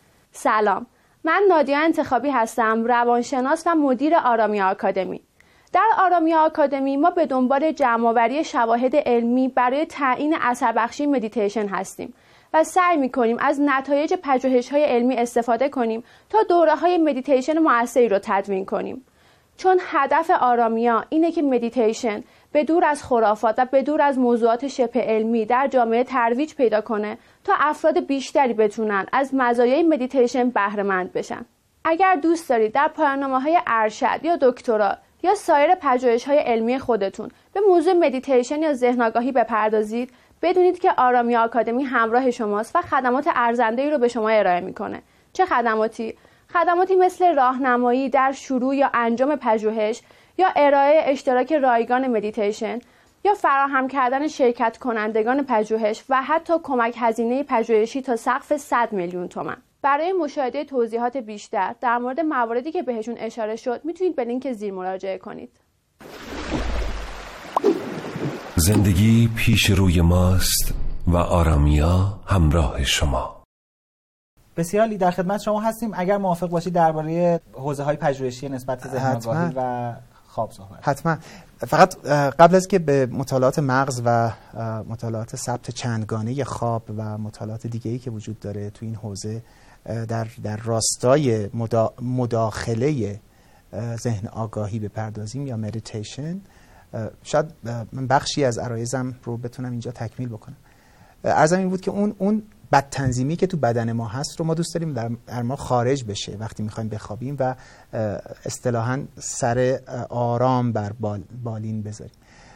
سلام، من نادیا انتخابی هستم، روانشناس و مدیر آرامیا آکادمی. در آرامیا آکادمی ما به دنبال جمع‌آوری شواهد علمی برای تعیین اثربخشی مدیتیشن هستیم و سعی می‌کنیم از نتایج پژوهش‌های علمی استفاده کنیم تا دوره‌های مدیتیشن موثری رو تدوین کنیم. چون هدف آرامیا اینه که مدیتیشن به دور از خرافات و به دور از موضوعات شبه علمی در جامعه ترویج پیدا کنه تا افراد بیشتری بتونن از مزایای مدیتیشن بهره مند بشن. اگر دوست دارید در پایان‌نامه‌های ارشد یا دکترا یا سایر پژوهش‌های علمی خودتون به موضوع مدیتیشن یا ذهن آگاهی بپردازید، بدونید که آرامیا آکادمی همراه شماست و خدمات ارزنده‌ای رو به شما ارائه میکنه. چه خدماتی؟ خدماتی مثل راهنمایی در شروع یا انجام پژوهش یا ارائه اشتراک رایگان مدیتیشن یا فراهم کردن شرکت کنندگان پژوهش و حتی کمک هزینه پژوهشی تا سقف صد میلیون تومان. برای مشاهده توضیحات بیشتر در مورد مواردی که بهشون اشاره شد میتونید به لینک زیر مراجعه کنید. زندگی پیش روی ماست و آرامیا همراه شما. بسیاری در خدمت شما هستیم. اگر موافق باشید درباره حوزه‌های پژوهشی نسبت ذهن آگاهی و خواب صحبت. حتما. فقط قبل از که به مطالعات مغز و مطالعات ثبت چندگانه خواب و مطالعات دیگه‌ای که وجود داره تو این حوزه در در راستای مدا مداخله ذهن آگاهی بپردازیم یا مدیتیشن، شاید من بخشی از عرایزم رو بتونم اینجا تکمیل بکنم. عرضم این بود که اون اون بد تنظیمی که تو بدن ما هست رو ما دوست داریم در, در ما خارج بشه وقتی میخوایم بخوابیم و اصطلاحاً سر آرام بر بال بالین بذاریم.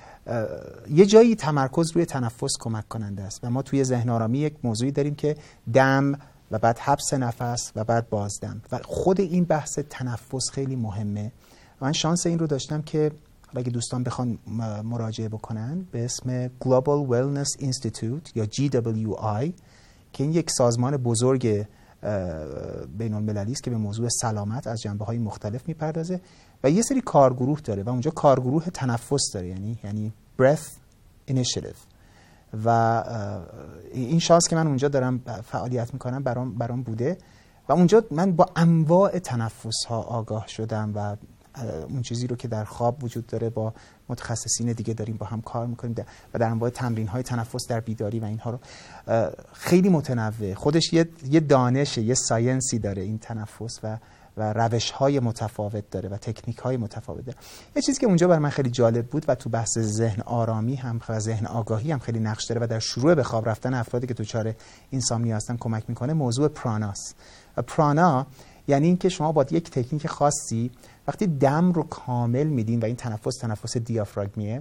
یه جایی تمرکز روی تنفس کمک کننده است و ما توی ذهن آرامی یک موضوعی داریم که دم و بعد حبس نفس و بعد بازدم و خود این بحث تنفس خیلی مهمه. من شانس این رو داشتم که اگه دوستان بخوان مراجعه بکنن به اسم Global Wellness Institute یا جی دبلیو آی که این یک سازمان بزرگ بین المللی است که به موضوع سلامت از جنبه‌های مختلف میپردازه و یه سری کارگروه داره و اونجا کارگروه تنفس داره، یعنی یعنی Breath Initiative و این شانس که من اونجا دارم فعالیت میکنم برام برام بوده و اونجا من با انواع تنفس ها آگاه شدم و اون چیزی رو که در خواب وجود داره با متخصصین دیگه داریم با هم کار میکنیم و در انواع تمرین های تنفس در بیداری و اینها رو خیلی متنوع، خودش یه یه دانش، یه ساینسی داره این تنفس و و روش های متفاوت داره و تکنیک های متفاوت داره. یه چیزی که اونجا برای من خیلی جالب بود و تو بحث ذهن آرامی هم و ذهن آگاهی هم خیلی نقش داره و در شروع به خواب رفتن افرادی که دچار اینسامنیا هستن کمک میکنه، موضوع پراناست. و پرانا یعنی اینکه شما با یک تکنیک خاصی وقتی دم رو کامل میدین و این تنفس تنفس دیافراگمیه،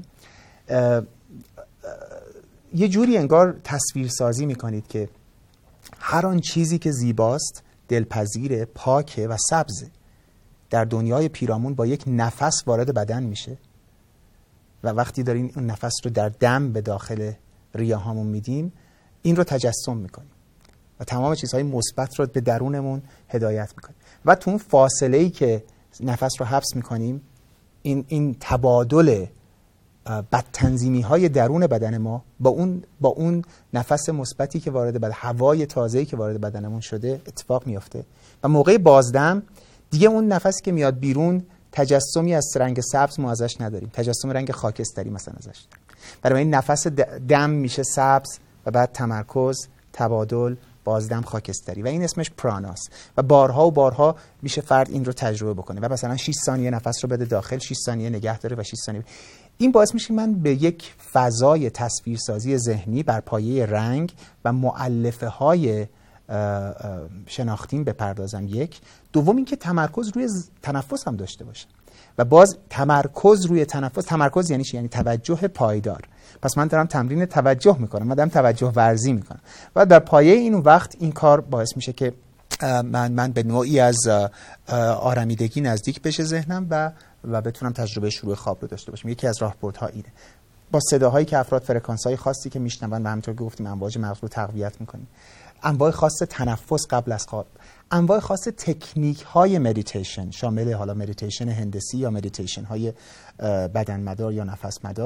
یه جوری انگار تصویرسازی میکنید که هر آن چیزی که زیباست، دلپذیره، پاکه و سبزه در دنیای پیرامون با یک نفس وارد بدن میشه و وقتی دارین اون نفس رو در دم به داخل ریه‌هامون میدیم این رو تجسم میکنیم و تمام چیزهای مثبت رو به درونمون هدایت میکنیم و تو اون فاصله‌ای که نفس رو حبس میکنیم این این تبادل بدتنظیمی های درون بدن ما با اون با اون نفس مثبتی که وارد بدن، هوای تازه‌ای که وارد بدنمون شده اتفاق میفته و موقع بازدم دیگه اون نفسی که میاد بیرون تجسمی از رنگ سبز ما ازش نداریم، تجسم رنگ خاکستری مثلا ازش داریم. برای این نفس دم میشه سبز و بعد تمرکز، تبادل، بازدم خاکستری و این اسمش پراناست و بارها و بارها میشه فرد این رو تجربه بکنه و مثلا شش ثانیه نفس رو بده داخل، شش ثانیه نگه داره و شش ثانیه. این باعث میشه من به یک فضای تصویرسازی ذهنی بر پایه رنگ و مؤلفه های شناختیم بپردازم. یک دوم این که تمرکز روی تنفس هم داشته باشه و باز تمرکز روی تنفس، تمرکز یعنی چی؟ یعنی توجه پایدار. پس من دارم تمرین توجه میکنم، من دارم توجه ورزی میکنم و در پایه این وقت این کار باعث میشه که من من به نوعی از آرامیدگی نزدیک بشه ذهنم و و بتونم تجربه شروع خواب رو داشته باشم. یکی از راهبردها اینه. با صداهایی که افراد فرکانس‌های خاصی که میشنون و همونطور که گفتیم امواج مغز رو تقویت میکنیم، انواع خاص تنفس قبل از خواب، انواع خاص تکنیک های مدیتیشن شامل حالا مدیتیشن هندسی یا مدیتیشن های بدن مدار یا نفس مدار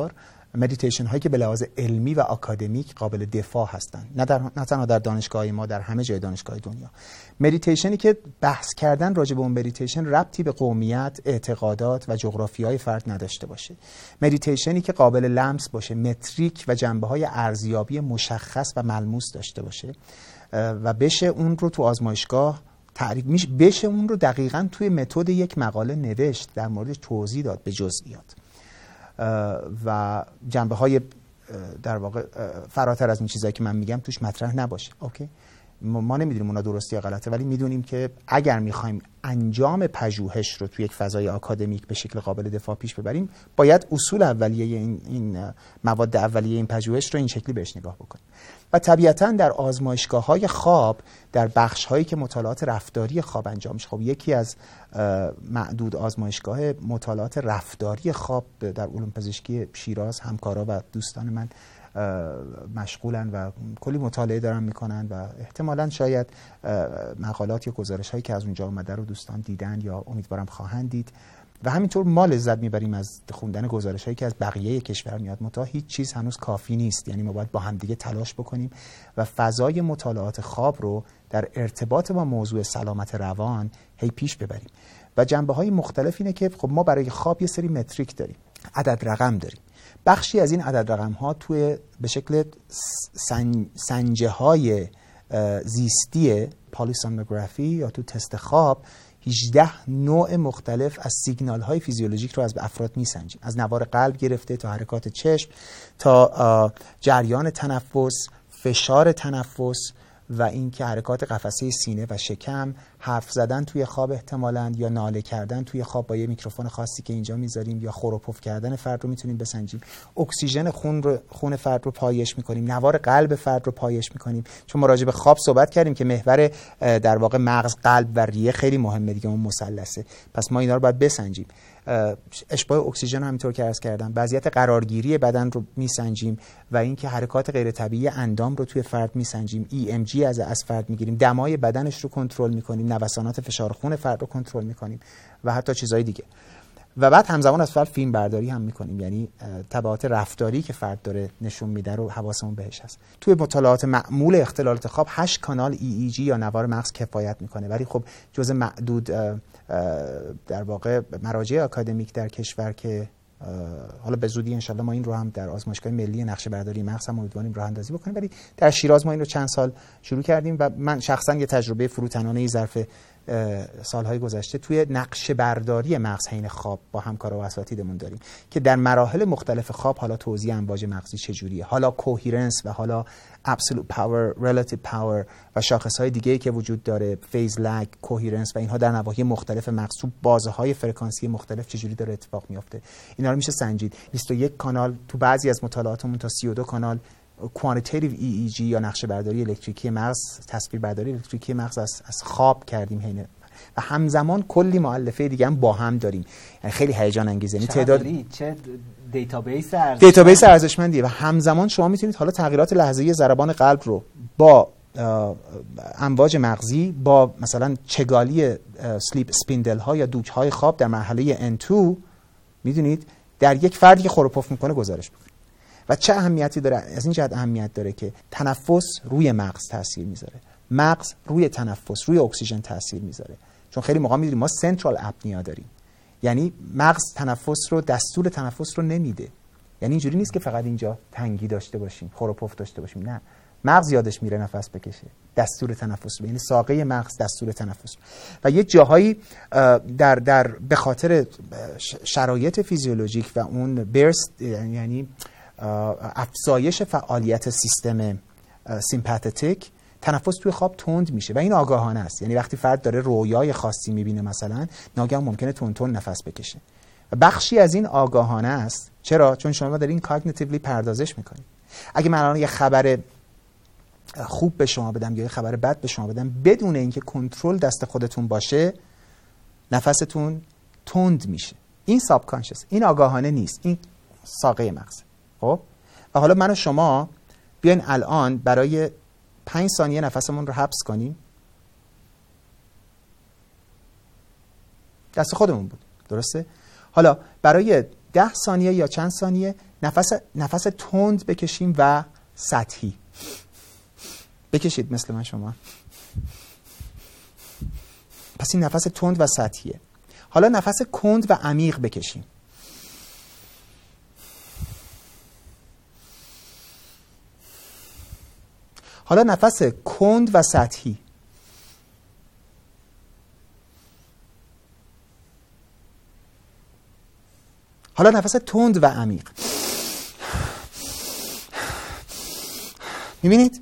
مدیتیشن هایی که به لحاظ علمی و آکادمیک قابل دفاع هستند، نه, در، نه تنها در دانشگاه ما، در همه جای دانشگاه دنیا. مدیتیشنی که بحث کردن راجع به اون مدیتیشن ربطی به قومیت، اعتقادات و جغرافیای فرد نداشته باشه. مدیتیشنی که قابل لمس باشه، متریک و جنبه‌های ارزیابی مشخص و ملموس داشته باشه و بشه اون رو تو آزمایشگاه تعریف میشه، بشه اون رو دقیقاً توی متد یک مقاله نوشت، در موردش توضیح داد به جزئیات و جنبه‌های در واقع فراتر از این چیزایی که من میگم توش مطرح نباشه. اوکی، ما نمیدونیم اونا درستی یا غلطه، ولی میدونیم که اگر میخوایم انجام پژوهش رو توی یک فضای آکادمیک به شکل قابل دفاع پیش ببریم، باید اصول اولیه این, این مواد اولیه این پژوهش رو این شکلی بهش نگاه بکنیم. و طبیعتاً در آزمایشگاه‌های خواب، در بخش‌هایی که مطالعات رفتاری خواب انجام میشه، خب یکی از معدود آزمایشگاه مطالعات رفتاری خواب در علوم پزشکی شیراز همکارا و دوستان من مشغولن و کلی مطالعه دارن میکنن و احتمالاً شاید مقالات یا گزارش‌هایی که از اونجا اومده رو دوستان دیدن یا امیدوارم خواهند دید و همینطور ما لذت میبریم از خوندن گزارش‌هایی که از بقیه کشور میاد. منتها هیچ چیز هنوز کافی نیست، یعنی ما باید با هم دیگه تلاش بکنیم و فضای مطالعات خواب رو در ارتباط با موضوع سلامت روان هی پیش ببریم. و جنبه‌های مختلف اینه که خب ما برای خواب یه سری متریک داریم، عدد رقم داریم. بخشی از این عدد رقم ها توی به شکل سن، سنجه های زیستی پالیسومنوگرافی یا تو تست خواب هجده نوع مختلف از سیگنال های فیزیولوژیک رو از افراد میسنجیم، از نوار قلب گرفته تا حرکات چشم تا جریان تنفس، فشار تنفس و اینکه حرکات قفسه سینه و شکم، حرف زدن توی خواب احتمالاً یا ناله کردن توی خواب با یه میکروفون خاصی که اینجا میذاریم یا خور و پف کردن فرد رو میتونیم بسنجیم، اکسیژن خون رو خون فرد رو پایش میکنیم، نوار قلب فرد رو پایش میکنیم، چون ما راجع به خواب صحبت کردیم که محور در واقع مغز، قلب و ریه خیلی مهمه دیگه، اون مثلثه، پس ما اینا رو باید بسنجیم. اشباع اکسیژن هم همینطور که عرض کردم، وضعیت قرارگیری بدن رو میسنجیم و اینکه حرکات غیر طبیعی اندام رو توی فرد میسنجیم، ای ام جی از از فرد میگیریم، دمای بدنش رو کنترل میکنیم، نوسانات فشار خون فرد رو کنترل میکنیم و حتی چیزهای دیگه. و بعد همزمان از فرد فیلم برداری هم میکنیم، یعنی تبعات رفتاری که فرد داره نشون میده رو حواسمون بهش هست. توی مطالعات معمول اختلالات خواب هشت کانال ای ای جی یا نوار مغز کفایت میکنه، ولی خب جزء معدود در واقع مراجع آکادمیک در کشور که حالا به زودی انشالله ما این رو هم در آزمایشگاه ملی نقشه برداری مغز هم امیدواریم راه اندازی بکنیم، ولی در شیراز ما این رو چند سال شروع کردیم و من شخصا یه تجربه فروتنانه ظرف سالهای گذشته توی نقشه برداری مغز حین خواب با همکارا و اساتیدمون داریم که در مراحل مختلف خواب حالا توزیع امواج مغزی چجوریه، حالا کوهیرنس و حالا absolute power, relative power و شاخصهای دیگه‌ای که وجود داره، فیز لگ، کوهیرنس و اینها در نواحی مختلف مغز تو بازه‌های فرکانسی مختلف چجوری داره اتفاق میفته، اینا رو میشه سنجید. بیست و یک کانال تو بعضی از مطالعاتمون تا سی و دو کانال کوانتیتیو ای ای جی یا نقشه برداری الکتریکی مغز، تصویر برداری الکتریکی مغز از از خواب کردیم هینه و همزمان کلی مؤلفه دیگه هم با هم داریم، یعنی خیلی هیجان انگیزه. یعنی تعداد چه دیتابیس ارزشمند دیتابیس ارزشمندیه و همزمان شما میتونید حالا تغییرات لحظه‌ای ضربان قلب رو با امواج مغزی، با مثلا چگالی سلیپ اسپیندل ها یا دوک های خواب در مرحله ان تو میدونید در یک فردی که خور و پف میکنه گزارش بدید. و چه اهمیتی داره؟ از این جهت اهمیت داره که تنفس روی مغز تاثیر میذاره، مغز روی تنفس، روی اکسیژن تاثیر میذاره، چون خیلی موقع میدونیم ما سنترال اپنیا داریم، یعنی مغز تنفس رو، دستور تنفس رو نمیده. یعنی اینجوری نیست که فقط اینجا تنگی داشته باشیم، خور و پف داشته باشیم، نه، مغز یادش میره نفس بکشه، دستور تنفس رو، یعنی ساقه مغز دستور تنفس رو. و یه جاهایی در در به خاطر شرایط فیزیولوژیک و اون برست، یعنی افزایش فعالیت سیستم سیمپاتیک، تنفس توی خواب تند میشه و این آگاهانه است. یعنی وقتی فرد داره رویای خاصی میبینه مثلا، ناگهان ممکنه تند تند نفس بکشه و بخشی از این آگاهانه است. چرا؟ چون شما دارین کاگنیتیولی پردازش میکنید. اگه من الان یه خبر خوب به شما بدم یا یه خبر بد به شما بدم، بدون اینکه کنترل دست خودتون باشه، نفستون تند میشه. این ساب کانشس، این آگاهانه نیست، این ساقه مغز. خب و حالا من و شما بیاین الان برای پنج ثانیه نفسمون رو حبس کنیم. دست خودمون بود، درسته؟ حالا برای ده ثانیه یا چند ثانیه نفس نفس تند بکشیم و سطحی. بکشید مثل من شما. پس این نفس تند و سطحیه. حالا نفس کند و عمیق بکشیم. حالا نفس کند و سطحی. حالا نفس تند و عمیق. میبینید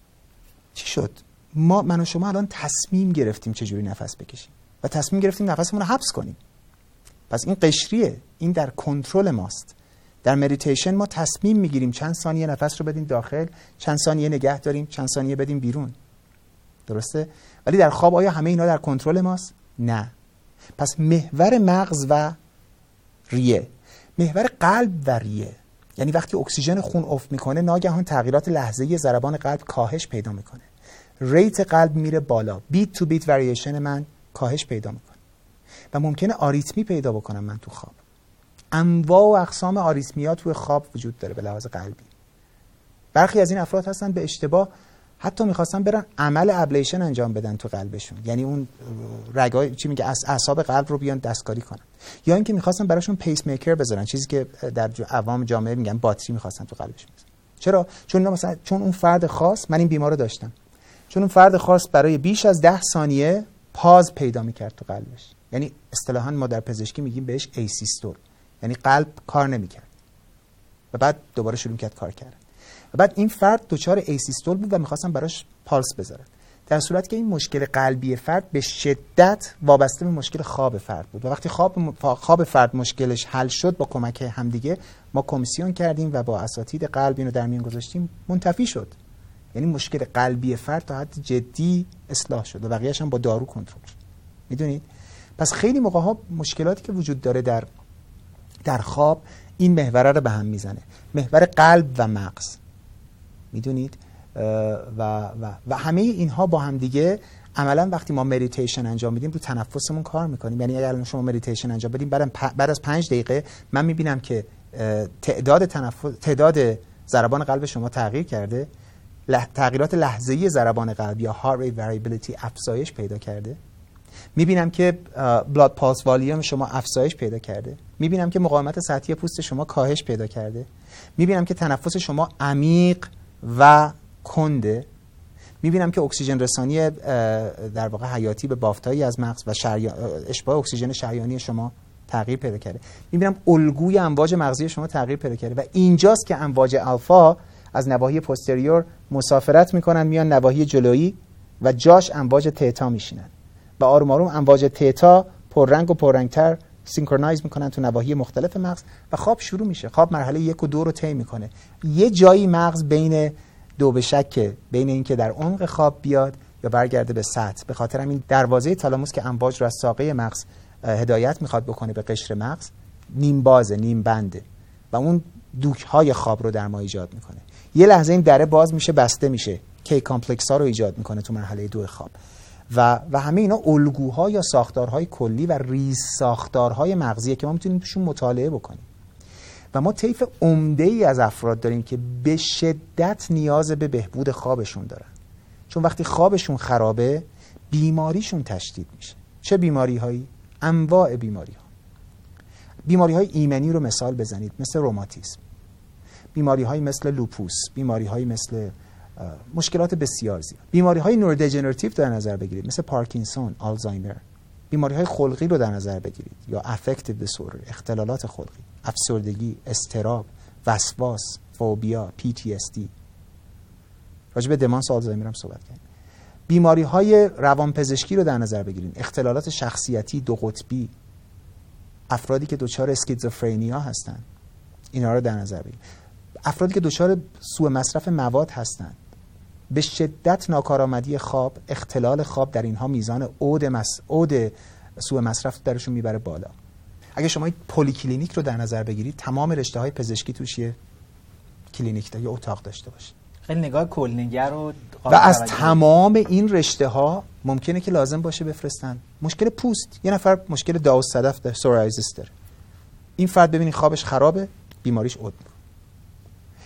چی شد؟ ما من و شما الان تصمیم گرفتیم چجوری نفس بکشیم و تصمیم گرفتیم نفسمون رو حبس کنیم. پس این قشریه، این در کنترل ماست. در مدیتیشن ما تصمیم میگیریم چند ثانیه نفس رو بدیم داخل، چند ثانیه نگه داریم، چند ثانیه بدیم بیرون. درسته؟ ولی در خواب آیا همه اینا در کنترل ماست؟ نه. پس محور مغز و ریه، محور قلب و ریه، یعنی وقتی اکسیژن خون افت میکنه ناگهان تغییرات لحظه‌ای ضربان قلب کاهش پیدا میکنه، ریت قلب میره بالا، بیت تو بیت وریشن من کاهش پیدا میکنه و ممکنه آریتمی پیدا بکنم من تو خواب. انواع و اقسام آریتمیا توی خواب وجود داره به لحاظ قلبی. برخی از این افراد هستن به اشتباه حتی میخواستن برن عمل ابلیشن انجام بدن تو قلبشون، یعنی اون رگای چی میگه اعصاب قلب رو بیان دستکاری کنن، یا اینکه میخواستن براشون پیس میکر بذارن، چیزی که در عوام جامعه میگن باتری میخواستن تو قلبشون بذارن. چرا؟ چون مثلا چون اون فرد خاص، من این بیمار رو داشتم، چون اون فرد خاص برای بیش از ده ثانیه پاز پیدا میکرد تو قلبش، یعنی اصطلاحاً ما در پزشکی میگیم بهش ایسیستول، یعنی قلب کار نمیکرد و بعد دوباره شروع کرد کار کردن و بعد این فرد دچار ایسیستول بود و میخواستن براش پالس بذارن، در صورتی که این مشکل قلبی فرد به شدت وابسته به مشکل خواب فرد بود و وقتی خواب خواب فرد مشکلش حل شد با کمک همدیگه ما کمیسیون کردیم و با اساتید قلب اینو در میون گذاشتیم، منتفی شد. یعنی مشکل قلبی فرد تا حد جدی اصلاح شد و بقیه‌اش هم با دارو کنترل شد. میدونید؟ پس خیلی موقع ها مشکلاتی که وجود داره در در خواب این محور رو به هم میزنه، محور قلب و مغز. میدونید؟ و, و, و همه اینها با هم دیگه عملا وقتی ما مدیتیشن انجام میدیم رو تنفسمون کار میکنیم. یعنی اگر شما مدیتیشن انجام بدیم بعد بعد از پنج دقیقه من میبینم که تعداد تنفس تعداد ضربان قلب شما تغییر کرده، لح... تغییرات لحظه‌ای ضربان قلب یا heart rate variability افزایش پیدا کرده. میبینم که بلاد پالس والیوم شما افزایش پیدا کرده. میبینم که مقاومت سطحی پوست شما کاهش پیدا کرده. میبینم که تنفس شما عمیق و کنده. میبینم که اکسیژن رسانی در واقع حیاتی به بافتایی از مغز و شریان... اشباع اکسیژن شریانی شما تغییر پیدا کرده. میبینم الگوی امواج مغزی شما تغییر پیدا کرده و اینجاست که امواج الفا از نواحی پوستریور مسافرت میکنن میان نواحی جلویی و جاش امواج تتا میشینن و آروم آروم امواج تتا پررنگ و پررنگتر سینکرونایز میکنن تو نواحی مختلف مغز و خواب شروع میشه. خواب مرحله یک و دو رو طی میکنه. یه جایی مغز بین دو به شکه، بین اینکه در عمق خواب بیاد یا برگرده به سطح. به خاطر همین دروازه تالاموس که امواج رو از ساقه مغز هدایت میخواد بکنه به قشر مغز نیم بازه، نیم بنده و اون دوک های خواب رو در ما ایجاد میکنه. یه لحظه این دره باز میشه، بسته میشه، کی کامپلکس ها رو ایجاد میکنه تو مرحله دو خواب و و همه اینا الگوها یا ساختارهای کلی و ریز ساختارهای مغزیه که ما میتونیم توشون مطالعه بکنیم. و ما طیف عمده‌ای از افراد داریم که به شدت نیاز به بهبود خوابشون دارن، چون وقتی خوابشون خرابه بیماریشون تشدید میشه. چه بیماری هایی؟ انواع بیماری ها. بیماری های ایمنی رو مثال بزنید، مثل روماتیسم، بیماری های مثل لوپوس، بیماری های مثل مشکلات بسیار زیاد، بیماری های نورودژنراتیو در نظر بگیرید مثل پارکینسون، آلزایمر، بیماری های خلقی رو در نظر بگیرید یا افکتیو دیسوردر، اختلالات خلقی، افسردگی، اضطراب، وسواس، فوبیا، پی تی اس دی. راجع به دمانس آلزایمر هم صحبت کردیم. بیماری های روانپزشکی رو در نظر بگیرید، اختلالات شخصیتی دو قطبی، افرادی که دچار اسکیزوفرنیا هستن اینا رو در نظر بگیرید، افرادی که دچار سوء مصرف مواد هستند، به شدت ناکارآمدی خواب، اختلال خواب در اینها میزان عود مس عود سوء مصرف درشون میبره بالا. اگه شما پلی کلینیک رو در نظر بگیرید تمام رشته های پزشکی توش یه کلینیک یا اتاق داشته باشه. خیلی نگاه کلنگر رو و از تمام این رشته ها ممکنه که لازم باشه بفرستن. مشکل پوست، یه نفر مشکل داوود صدف داره، سوریازیس داره، این فرد ببینید خوابش خرابه، بیماریش عود میکنه.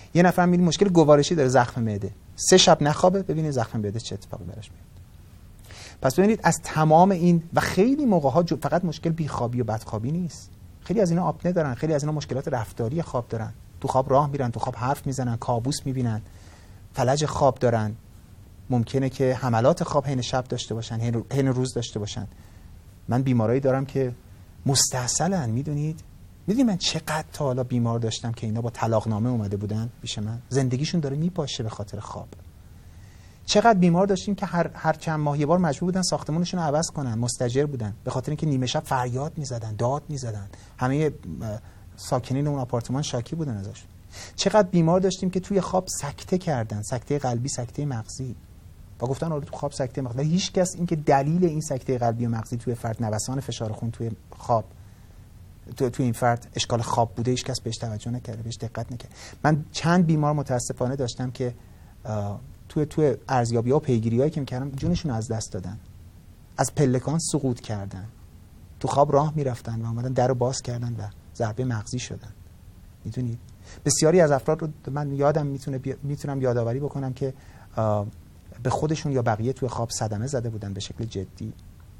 یه نفر میبینید مشکل گوارشی داره، زخم معده، سه شب نخوابه، ببینید زخم معده چه اتفاقی براش میفته. پس ببینید از تمام این و خیلی موقع‌ها فقط مشکل بیخوابی و بدخوابی نیست، خیلی از اینا آپنه دارن، خیلی از اینا مشکلات رفتاری خواب دارن، تو خواب راه میرن، تو خواب حرف میزنن، کابوس میبینن، فلج خواب دارن، ممکنه که حملات خواب حین شب داشته باشن، حین روز داشته باشن. من بیمارایی دارم که مستعسلن، میدونید میدونید من چقدر تا حالا بیمار داشتم که اینا با طلاقنامه اومده بودن پیش من، زندگیشون داره میپاشه به خاطر خواب. چقدر بیمار داشتیم که هر هر چند ماه یه بار مجبور بودن ساختمانشون رو عوض کنن، مستاجر بودن به خاطر اینکه نیمه شب فریاد میزدن، داد میزدن، همه ساکنین اون آپارتمان شاکی بودن ازش. چقدر بیمار داشتیم که توی خواب سکته کردن، سکته قلبی، سکته مغزی، و گفتن آره تو خواب سکته مغزی، ولی هیچ کس این که دلیل این سکته قلبی و مغزی توی فرد نوسان فشار خون توی خواب تو توی این فرد اشکال خواب بوده، هیچ کس بهش توجه نکرده، بهش دقت نکرد. من چند بیمار متاسفانه داشتم که توی توی ارزیابی‌ها و پیگیری‌هایی که می‌کردم جونشون از دست دادن، از پلکان سقوط کردن، تو خواب راه میرفتن و اومدن درو باز کردن و ضربه مغزی شدن. میدونید بسیاری از افراد رو من یادم میتونه بی... میتونم یادآوری بکنم که به خودشون یا بقیه توی خواب صدمه زده بودن به شکل جدی.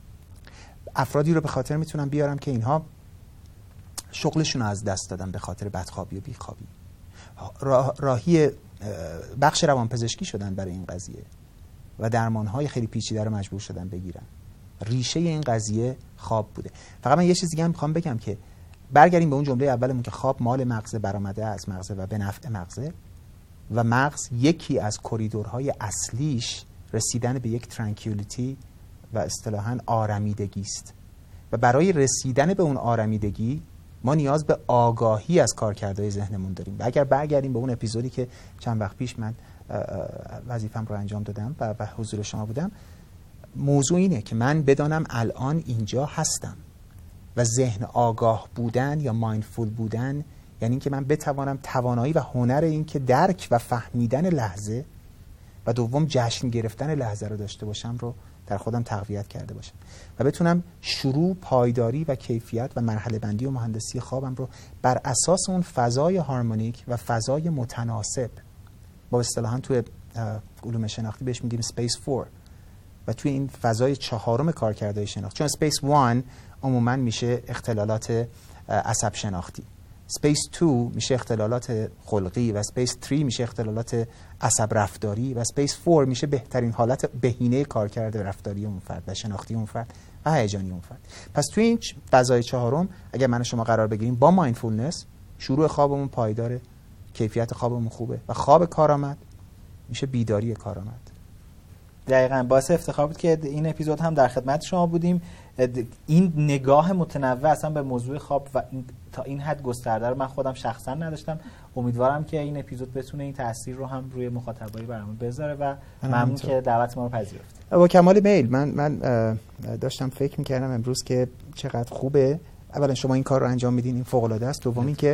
افرادی رو به خاطر میتونم بیارم که اینها شغلشون رو از دست دادن به خاطر بدخوابی و بیخوابی، راه... راهی بخش روانپزشکی شدن برای این قضیه و درمانهای خیلی پیچیده رو مجبور شدن بگیرن. ریشه این قضیه خواب بوده. فقط من یه چیز دیگه هم میخوام بگم که برگردیم به اون جمله اولمون که خواب مال مغز، برآمده از مغز و به نفع مغزه، و مغز یکی از کریدورهای اصلیش رسیدن به یک ترانکیولیتی و اصطلاحاً آرمیدگی است، و برای رسیدن به اون آرمیدگی ما نیاز به آگاهی از کارکردهای ذهنمون داریم. و اگر برگردیم به اون اپیزودی که چند وقت پیش من وظیفم رو انجام دادم و به حضور شما بودم، موضوع اینه که من بدانم الان اینجا هستم، و ذهن آگاه بودن یا مایندفول بودن یعنی اینکه من بتوانم توانایی و هنر این که درک و فهمیدن لحظه و دوم جشن گرفتن لحظه رو داشته باشم رو در خودم تقویت کرده باشم و بتونم شروع، پایداری و کیفیت و مرحله بندی و مهندسی خوابم رو بر اساس اون فضای هارمونیک و فضای متناسب، با اصطلاحاً توی علوم شناختی بهش میگیم اسپیس فور، و توی این فضای چهارم کارکردهای شناختی، چون اسپیس وان عموماً میشه اختلالات عصب شناختی، اسپیس دو میشه اختلالات خلقی، و اسپیس سه میشه اختلالات عصب رفتاری، و اسپیس چهار میشه بهترین حالت بهینه کارکرد رفتاری اون فرد و شناختی اون فرد و هیجانی اون فرد. پس توی این فضای چهارم اگر من و شما قرار بگیریم با مایندفولنس، شروع خوابمون پایداره، کیفیت خوابمون خوبه و خواب کارآمد میشه بیداری کارآمد. دقیقاً باعث افتخار بود که این اپیزود هم در خدمت شما بودیم. این نگاه متنوع اصلا به موضوع خواب و این تا این حد گسترده رو من خودم شخصا نداشتم. امیدوارم که این اپیزود بتونه این تاثیر رو هم روی مخاطبای برامون بذاره و ممنون که دعوت ما رو پذیرفتید. با کمال میل. من من داشتم فکر می‌کردم امروز که چقدر خوبه اولا شما این کار رو انجام میدین، این فوق العاده است. دوم این که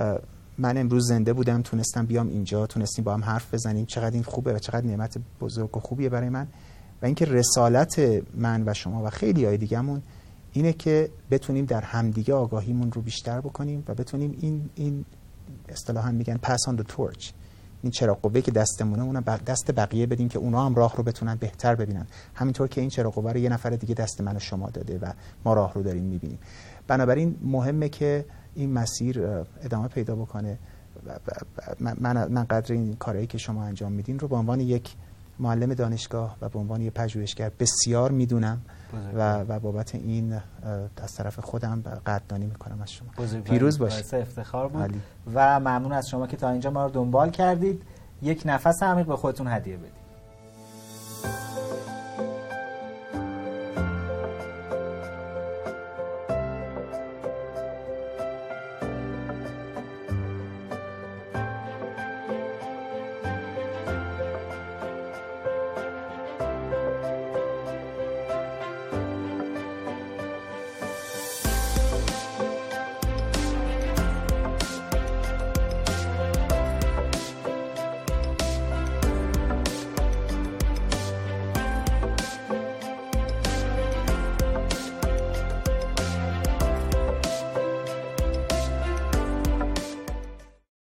من امروز زنده بودم، تونستم بیام اینجا، تونستیم با هم حرف بزنیم، چقدر این خوبه و چقدر نعمت بزرگ و خوبیه برای من. و اینکه رسالت من و شما و خیلی های دیگه‌مون اینه که بتونیم در همدیگه آگاهیمون رو بیشتر بکنیم و بتونیم این این اصطلاحاً میگن pass on the torch، این چراغ قوه‌ای که دستمونه اونم دست بقیه بدیم که اونا هم راه رو بتونن بهتر ببینن، همینطور که این چراغ قوه رو یه نفر دیگه دست من و شما داده و ما راه رو داریم میبینیم. بنابراین مهمه که این مسیر ادامه پیدا بکنه. من من قدر این کارهایی که شما انجام میدین رو به عنوان یک معلم دانشگاه و به عنوان یک پژوهشگر بسیار میدونم و و بابت این از طرف خودم قدردانی میکنم از شما. پیروز باشید. افتخار بود علی. و ممنون از شما که تا اینجا ما رو دنبال کردید. یک نفس عمیق به خودتون هدیه بدید.